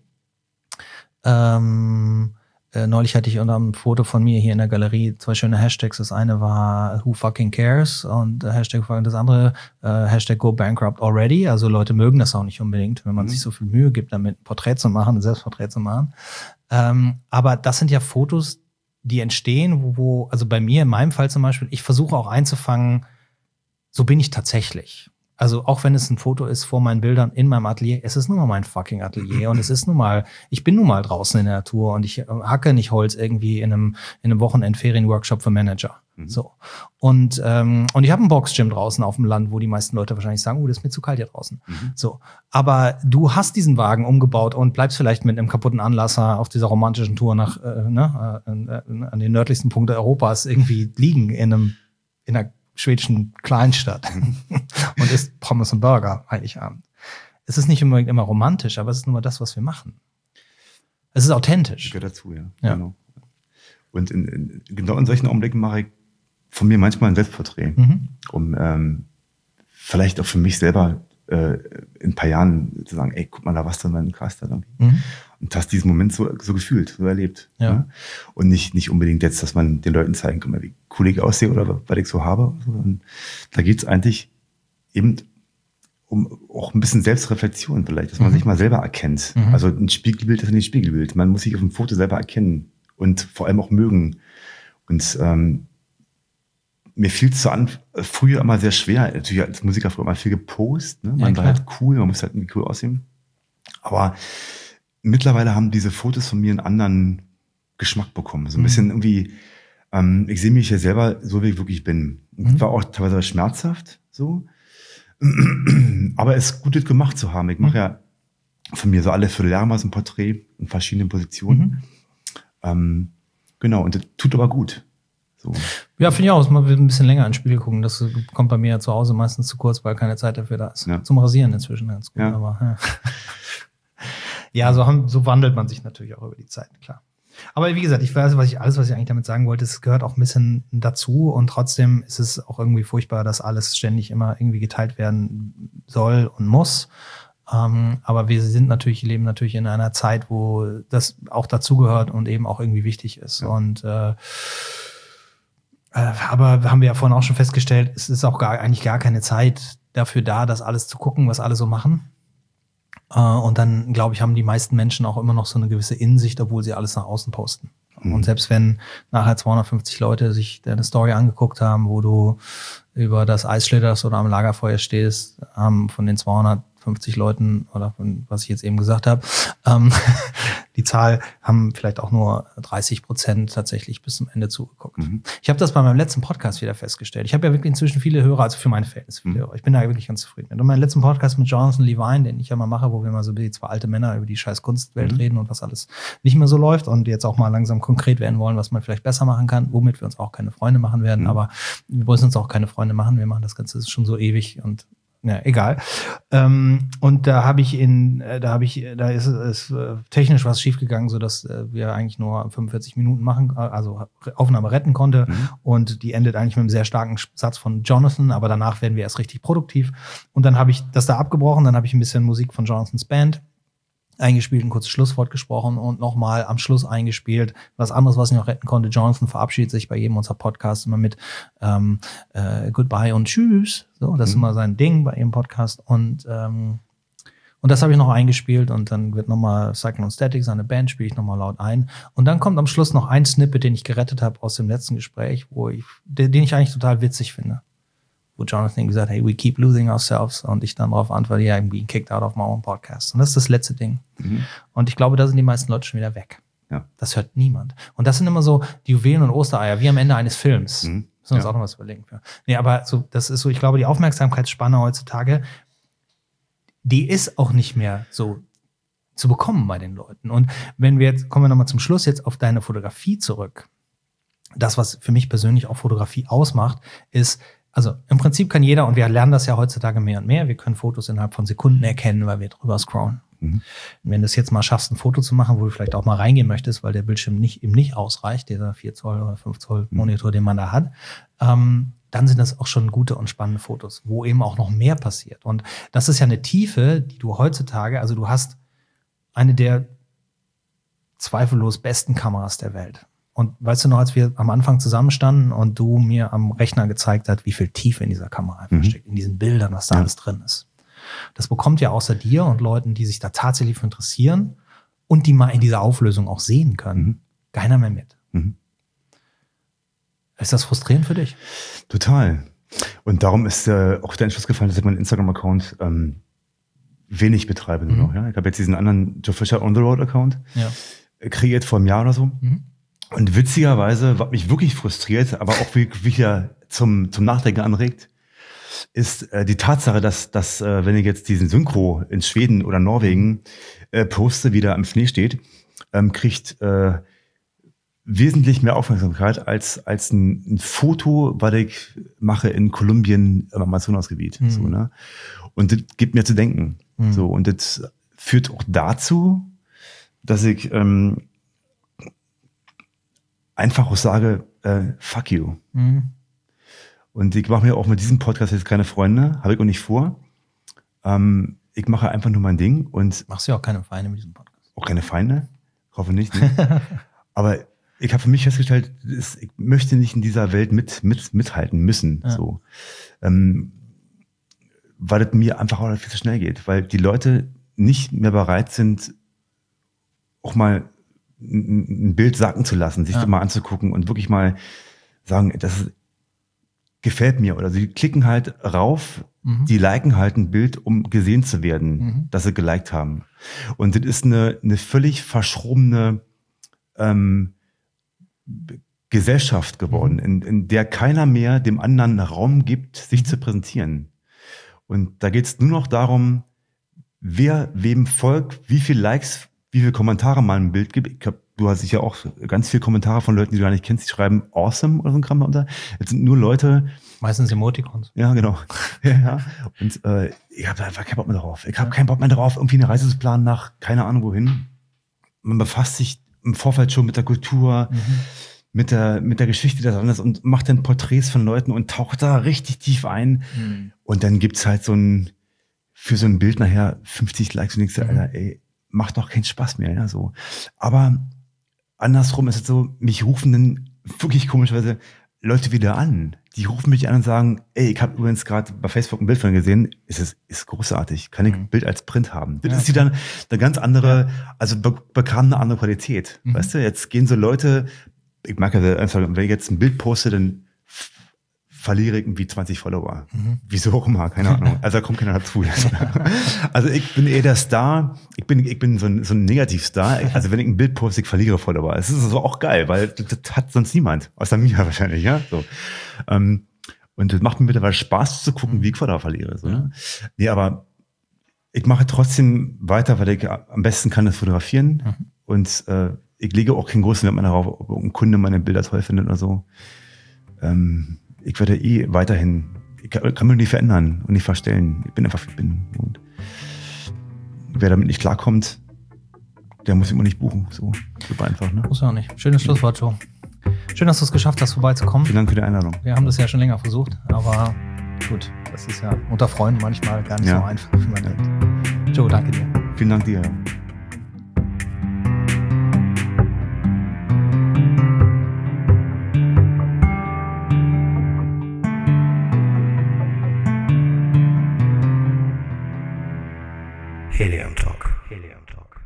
ähm, Äh, neulich hatte ich unter einem Foto von mir hier in der Galerie zwei schöne Hashtags. Das eine war Who fucking cares und äh, Hashtag das andere äh, Hashtag Go bankrupt already. Also Leute mögen das auch nicht unbedingt, wenn man mhm. sich so viel Mühe gibt, damit ein Porträt zu machen, ein Selbstporträt zu machen. Ähm, aber das sind ja Fotos, die entstehen, wo, wo, also bei mir in meinem Fall zum Beispiel, ich versuche auch einzufangen, so bin ich tatsächlich. Also auch wenn es ein Foto ist vor meinen Bildern in meinem Atelier, es ist nun mal mein fucking Atelier und es ist nun mal, ich bin nun mal draußen in der Natur und ich hacke nicht Holz irgendwie in einem in einem Wochenendferien-Workshop für Manager. Mhm. So. Und ähm, und ich habe ein Boxgym draußen auf dem Land, wo die meisten Leute wahrscheinlich sagen, oh, das ist mir zu kalt hier draußen. Mhm. So. Aber du hast diesen Wagen umgebaut und bleibst vielleicht mit einem kaputten Anlasser auf dieser romantischen Tour nach äh, ne, äh, an den nördlichsten Punkt Europas irgendwie liegen in einem in einer schwedischen Kleinstadt und isst Pommes und Burger Heiligabend. Es ist nicht unbedingt immer romantisch, aber es ist nur das, was wir machen. Es ist authentisch. Gehört dazu, ja. ja. Genau. Und in, in, genau in solchen Augenblicken mache ich von mir manchmal ein Selbstporträt, Mhm. um ähm, vielleicht auch für mich selber äh, in ein paar Jahren zu sagen, ey, guck mal, da warst du in meinem Cast da irgendwie. Mhm. Und hast diesen Moment so, so gefühlt, so erlebt. Ja. Ne? Und nicht, nicht unbedingt jetzt, dass man den Leuten zeigen kann, wie cool ich aussehe oder was ich so habe. Und da geht es eigentlich eben um auch ein bisschen Selbstreflexion vielleicht, dass man mhm. sich mal selber erkennt. Mhm. Also ein Spiegelbild ist nicht ein Spiegelbild. Man muss sich auf dem Foto selber erkennen und vor allem auch mögen. Und ähm, mir fiel es so an, früher immer sehr schwer, natürlich als Musiker früher immer viel gepostet. Ne? Man ja, war halt cool, man musste halt irgendwie cool aussehen. Aber mittlerweile haben diese Fotos von mir einen anderen Geschmack bekommen. So ein mhm. bisschen irgendwie, ähm, ich sehe mich ja selber so, wie ich wirklich bin. Mhm. War auch teilweise schmerzhaft, so. Aber es ist gut, das gemacht zu haben. Ich mache mhm. ja von mir so alle Vierteljahre mal so ein Porträt in verschiedenen Positionen. Mhm. Ähm, genau, und das tut aber gut. So. Ja, finde ich auch. Man will ein bisschen länger ins Spiegel gucken. Das kommt bei mir ja zu Hause meistens zu kurz, weil keine Zeit dafür da ist. Ja. Zum Rasieren inzwischen ganz gut. Ja, aber, ja. ja so, haben, so wandelt man sich natürlich auch über die Zeit, klar. Aber wie gesagt, ich weiß, was ich, alles, was ich eigentlich damit sagen wollte, es gehört auch ein bisschen dazu und trotzdem ist es auch irgendwie furchtbar, dass alles ständig immer irgendwie geteilt werden soll und muss. Ähm, aber wir sind natürlich, leben natürlich in einer Zeit, wo das auch dazugehört und eben auch irgendwie wichtig ist. Ja. Und äh, äh, aber haben wir ja vorhin auch schon festgestellt, es ist auch gar, eigentlich gar keine Zeit dafür da, das alles zu gucken, was alle so machen. Und dann, glaube ich, haben die meisten Menschen auch immer noch so eine gewisse Innensicht, obwohl sie alles nach außen posten. Mhm. Und selbst wenn nachher zweihundertfünfzig Leute sich deine Story angeguckt haben, wo du über das Eis schlitterst oder am Lagerfeuer stehst, haben von den zweihundertfünfzig Leuten oder von was ich jetzt eben gesagt habe, ähm, die Zahl haben vielleicht auch nur dreißig Prozent tatsächlich bis zum Ende zugeguckt. Mhm. Ich habe das bei meinem letzten Podcast wieder festgestellt. Ich habe ja wirklich inzwischen viele Hörer, also für meine Verhältnisse viele mhm. Hörer. Ich bin da wirklich ganz zufrieden mit. Und meinen letzten Podcast mit Jonathan Levine, den ich ja mal mache, wo wir mal so wie zwei alte Männer über die scheiß Kunstwelt mhm. reden und was alles nicht mehr so läuft und jetzt auch mal langsam konkret werden wollen, was man vielleicht besser machen kann, womit wir uns auch keine Freunde machen werden. Mhm. Aber wir wollen uns auch keine Freunde machen. Wir machen das Ganze das ist schon so ewig und ja, egal. Ähm, und da habe ich in, äh, da habe ich, da ist es äh, technisch was schiefgegangen, so dass äh, wir eigentlich nur fünfundvierzig Minuten machen, äh, also Aufnahme retten konnte. Mhm. Und die endet eigentlich mit einem sehr starken Satz von Jonathan, aber danach werden wir erst richtig produktiv. Und dann habe ich das da abgebrochen, dann habe ich ein bisschen Musik von Jonathans Band eingespielt, ein kurzes Schlusswort gesprochen und nochmal am Schluss eingespielt. Was anderes, was ich noch retten konnte. Jonathan verabschiedet sich bei jedem unserer Podcasts immer mit ähm, äh, Goodbye und Tschüss. So, das mhm. ist immer sein Ding bei jedem Podcast. Und ähm, und das habe ich noch eingespielt und dann wird nochmal Cyclone Static, seine Band, spiele ich nochmal laut ein. Und dann kommt am Schluss noch ein Snippet, den ich gerettet habe aus dem letzten Gespräch, wo ich, den, den ich eigentlich total witzig finde. Wo Jonathan gesagt hat, hey, we keep losing ourselves. Und ich dann darauf antworte, ja, I'm being kicked out of my own podcast. Und das ist das letzte Ding. Mhm. Und ich glaube, da sind die meisten Leute schon wieder weg. Ja. Das hört niemand. Und das sind immer so die Juwelen und Ostereier, wie am Ende eines Films. Mhm. Müssen wir uns ja. auch noch was überlegen. Für. Nee, aber so, das ist so, ich glaube, die Aufmerksamkeitsspanne heutzutage, die ist auch nicht mehr so zu bekommen bei den Leuten. Und wenn wir jetzt, kommen wir nochmal zum Schluss jetzt auf deine Fotografie zurück. Das, was für mich persönlich auch Fotografie ausmacht, ist, also im Prinzip kann jeder, und wir lernen das ja heutzutage mehr und mehr, wir können Fotos innerhalb von Sekunden erkennen, weil wir drüber scrollen. Mhm. Wenn du es jetzt mal schaffst, ein Foto zu machen, wo du vielleicht auch mal reingehen möchtest, weil der Bildschirm nicht, eben nicht ausreicht, dieser vier Zoll oder fünf Zoll Monitor, mhm. den man da hat, ähm, dann sind das auch schon gute und spannende Fotos, wo eben auch noch mehr passiert. Und das ist ja eine Tiefe, die du heutzutage, also du hast eine der zweifellos besten Kameras der Welt. Und weißt du noch, als wir am Anfang zusammenstanden und du mir am Rechner gezeigt hast, wie viel Tiefe in dieser Kamera einfach mhm. steckt, in diesen Bildern, was da ja. alles drin ist. Das bekommt ja außer dir und Leuten, die sich da tatsächlich für interessieren und die mal in dieser Auflösung auch sehen können, mhm. keiner mehr mit. Mhm. Ist das frustrierend für dich? Total. Und darum ist äh, auch der Entschluss gefallen, dass ich meinen Instagram-Account ähm, wenig betreibe nur mhm. noch. Ja? Ich habe jetzt diesen anderen Joe Fisher On The Road-Account ja. kreiert vor einem Jahr oder so. Mhm. Und witzigerweise, was mich wirklich frustriert, aber auch wieder zum, zum Nachdenken anregt, ist äh, die Tatsache, dass, dass äh, wenn ich jetzt diesen Synchro in Schweden oder Norwegen äh, poste, wie da am Schnee steht, ähm, kriegt äh, wesentlich mehr Aufmerksamkeit als, als ein, ein Foto, was ich mache in Kolumbien im Amazonasgebiet. Mhm. So, ne? Und das gibt mir zu denken. Mhm. So, und das führt auch dazu, dass ich ähm, einfach auch sage, äh, fuck you. Mhm. Und ich mache mir auch mit diesem Podcast jetzt keine Freunde, habe ich auch nicht vor. Ähm, ich mache einfach nur mein Ding und Machst du ja auch keine Feinde mit diesem Podcast. auch keine Feinde. Ich hoffe nicht. Ne? Aber ich habe für mich festgestellt, ich möchte nicht in dieser Welt mit, mit, mithalten müssen. Ja. So. Ähm, weil es mir einfach auch viel zu schnell geht. Weil die Leute nicht mehr bereit sind, auch mal ein, ein Bild sacken zu lassen, sich Ja. das mal anzugucken und wirklich mal sagen, das gefällt mir. Oder sie klicken halt rauf, Mhm. die liken halt ein Bild, um gesehen zu werden, Mhm. dass sie geliked haben. Und das ist eine, eine völlig verschrobene ähm, Gesellschaft geworden, Mhm. in, in der keiner mehr dem anderen Raum gibt, sich zu präsentieren. Und da geht es nur noch darum, wer wem folgt, wie viel Likes, wie viele Kommentare man ein Bild gibt. Ich glaub, du hast sicher auch ganz viele Kommentare von Leuten, die du gar nicht kennst, die schreiben awesome oder so ein Kram darunter. Jetzt sind nur Leute. Meistens Emoticons. Ja, genau. ja, ja. Und äh, ich habe da einfach keinen Bock mehr drauf. Ich habe keinen Bock mehr drauf, irgendwie eine Reise zu planen nach keine Ahnung wohin. Man befasst sich im Vorfeld schon mit der Kultur, Mhm. mit der, mit der Geschichte des Landes und macht dann Porträts von Leuten und taucht da richtig tief ein. Mhm. Und dann gibt's halt so ein, für so ein Bild nachher fünfzig Likes und denkst du, Mhm. Alter, ey, macht doch keinen Spaß mehr, ja, so. Aber andersrum ist es so, mich rufen dann wirklich komischerweise Leute wieder an. Die rufen mich an und sagen, ey, ich habe übrigens gerade bei Facebook ein Bild von dir gesehen, ist es ist großartig, kann ich ein Mhm. Bild als Print haben. Das Ja, ist wieder eine ganz andere, also be bekam eine andere Qualität. Mhm. Weißt du, jetzt gehen so Leute, ich mag ja einfach, wenn ich jetzt ein Bild poste, dann f- verliere ich irgendwie zwanzig Follower. Mhm. Wieso auch immer, keine Ahnung. Also da kommt keiner dazu. Also ich bin eher der Star, ich bin, ich bin so ein, so ein Negativstar. Also wenn ich ein Bild poste, ich verliere Follower. Es ist so auch geil, weil das, das hat sonst niemand. Außer mir wahrscheinlich, ja. So. Ähm, und das macht mir mittlerweile Spaß zu gucken, wie ich Follower verliere. So, ne? Nee, aber ich mache trotzdem weiter, weil ich am besten kann das fotografieren. Mhm. Und äh, ich lege auch keinen großen Wert mehr darauf, ob ein Kunde meine Bilder toll findet oder so. Ähm, ich werde eh weiterhin, ich kann, kann mich nicht verändern und nicht verstellen. Ich bin einfach, wie ich bin. Und wer damit nicht klarkommt, der muss immer nicht buchen. So, super einfach, ne? Muss ja auch nicht. Schönes Schlusswort, Joe. Schön, dass du es geschafft hast, vorbeizukommen. Vielen Dank für die Einladung. Wir haben das ja schon länger versucht, aber gut, das ist ja unter Freunden manchmal gar nicht Ja. so einfach, wie man denkt. Joe, danke dir. Vielen Dank dir. Helium Talk. Helium Talk.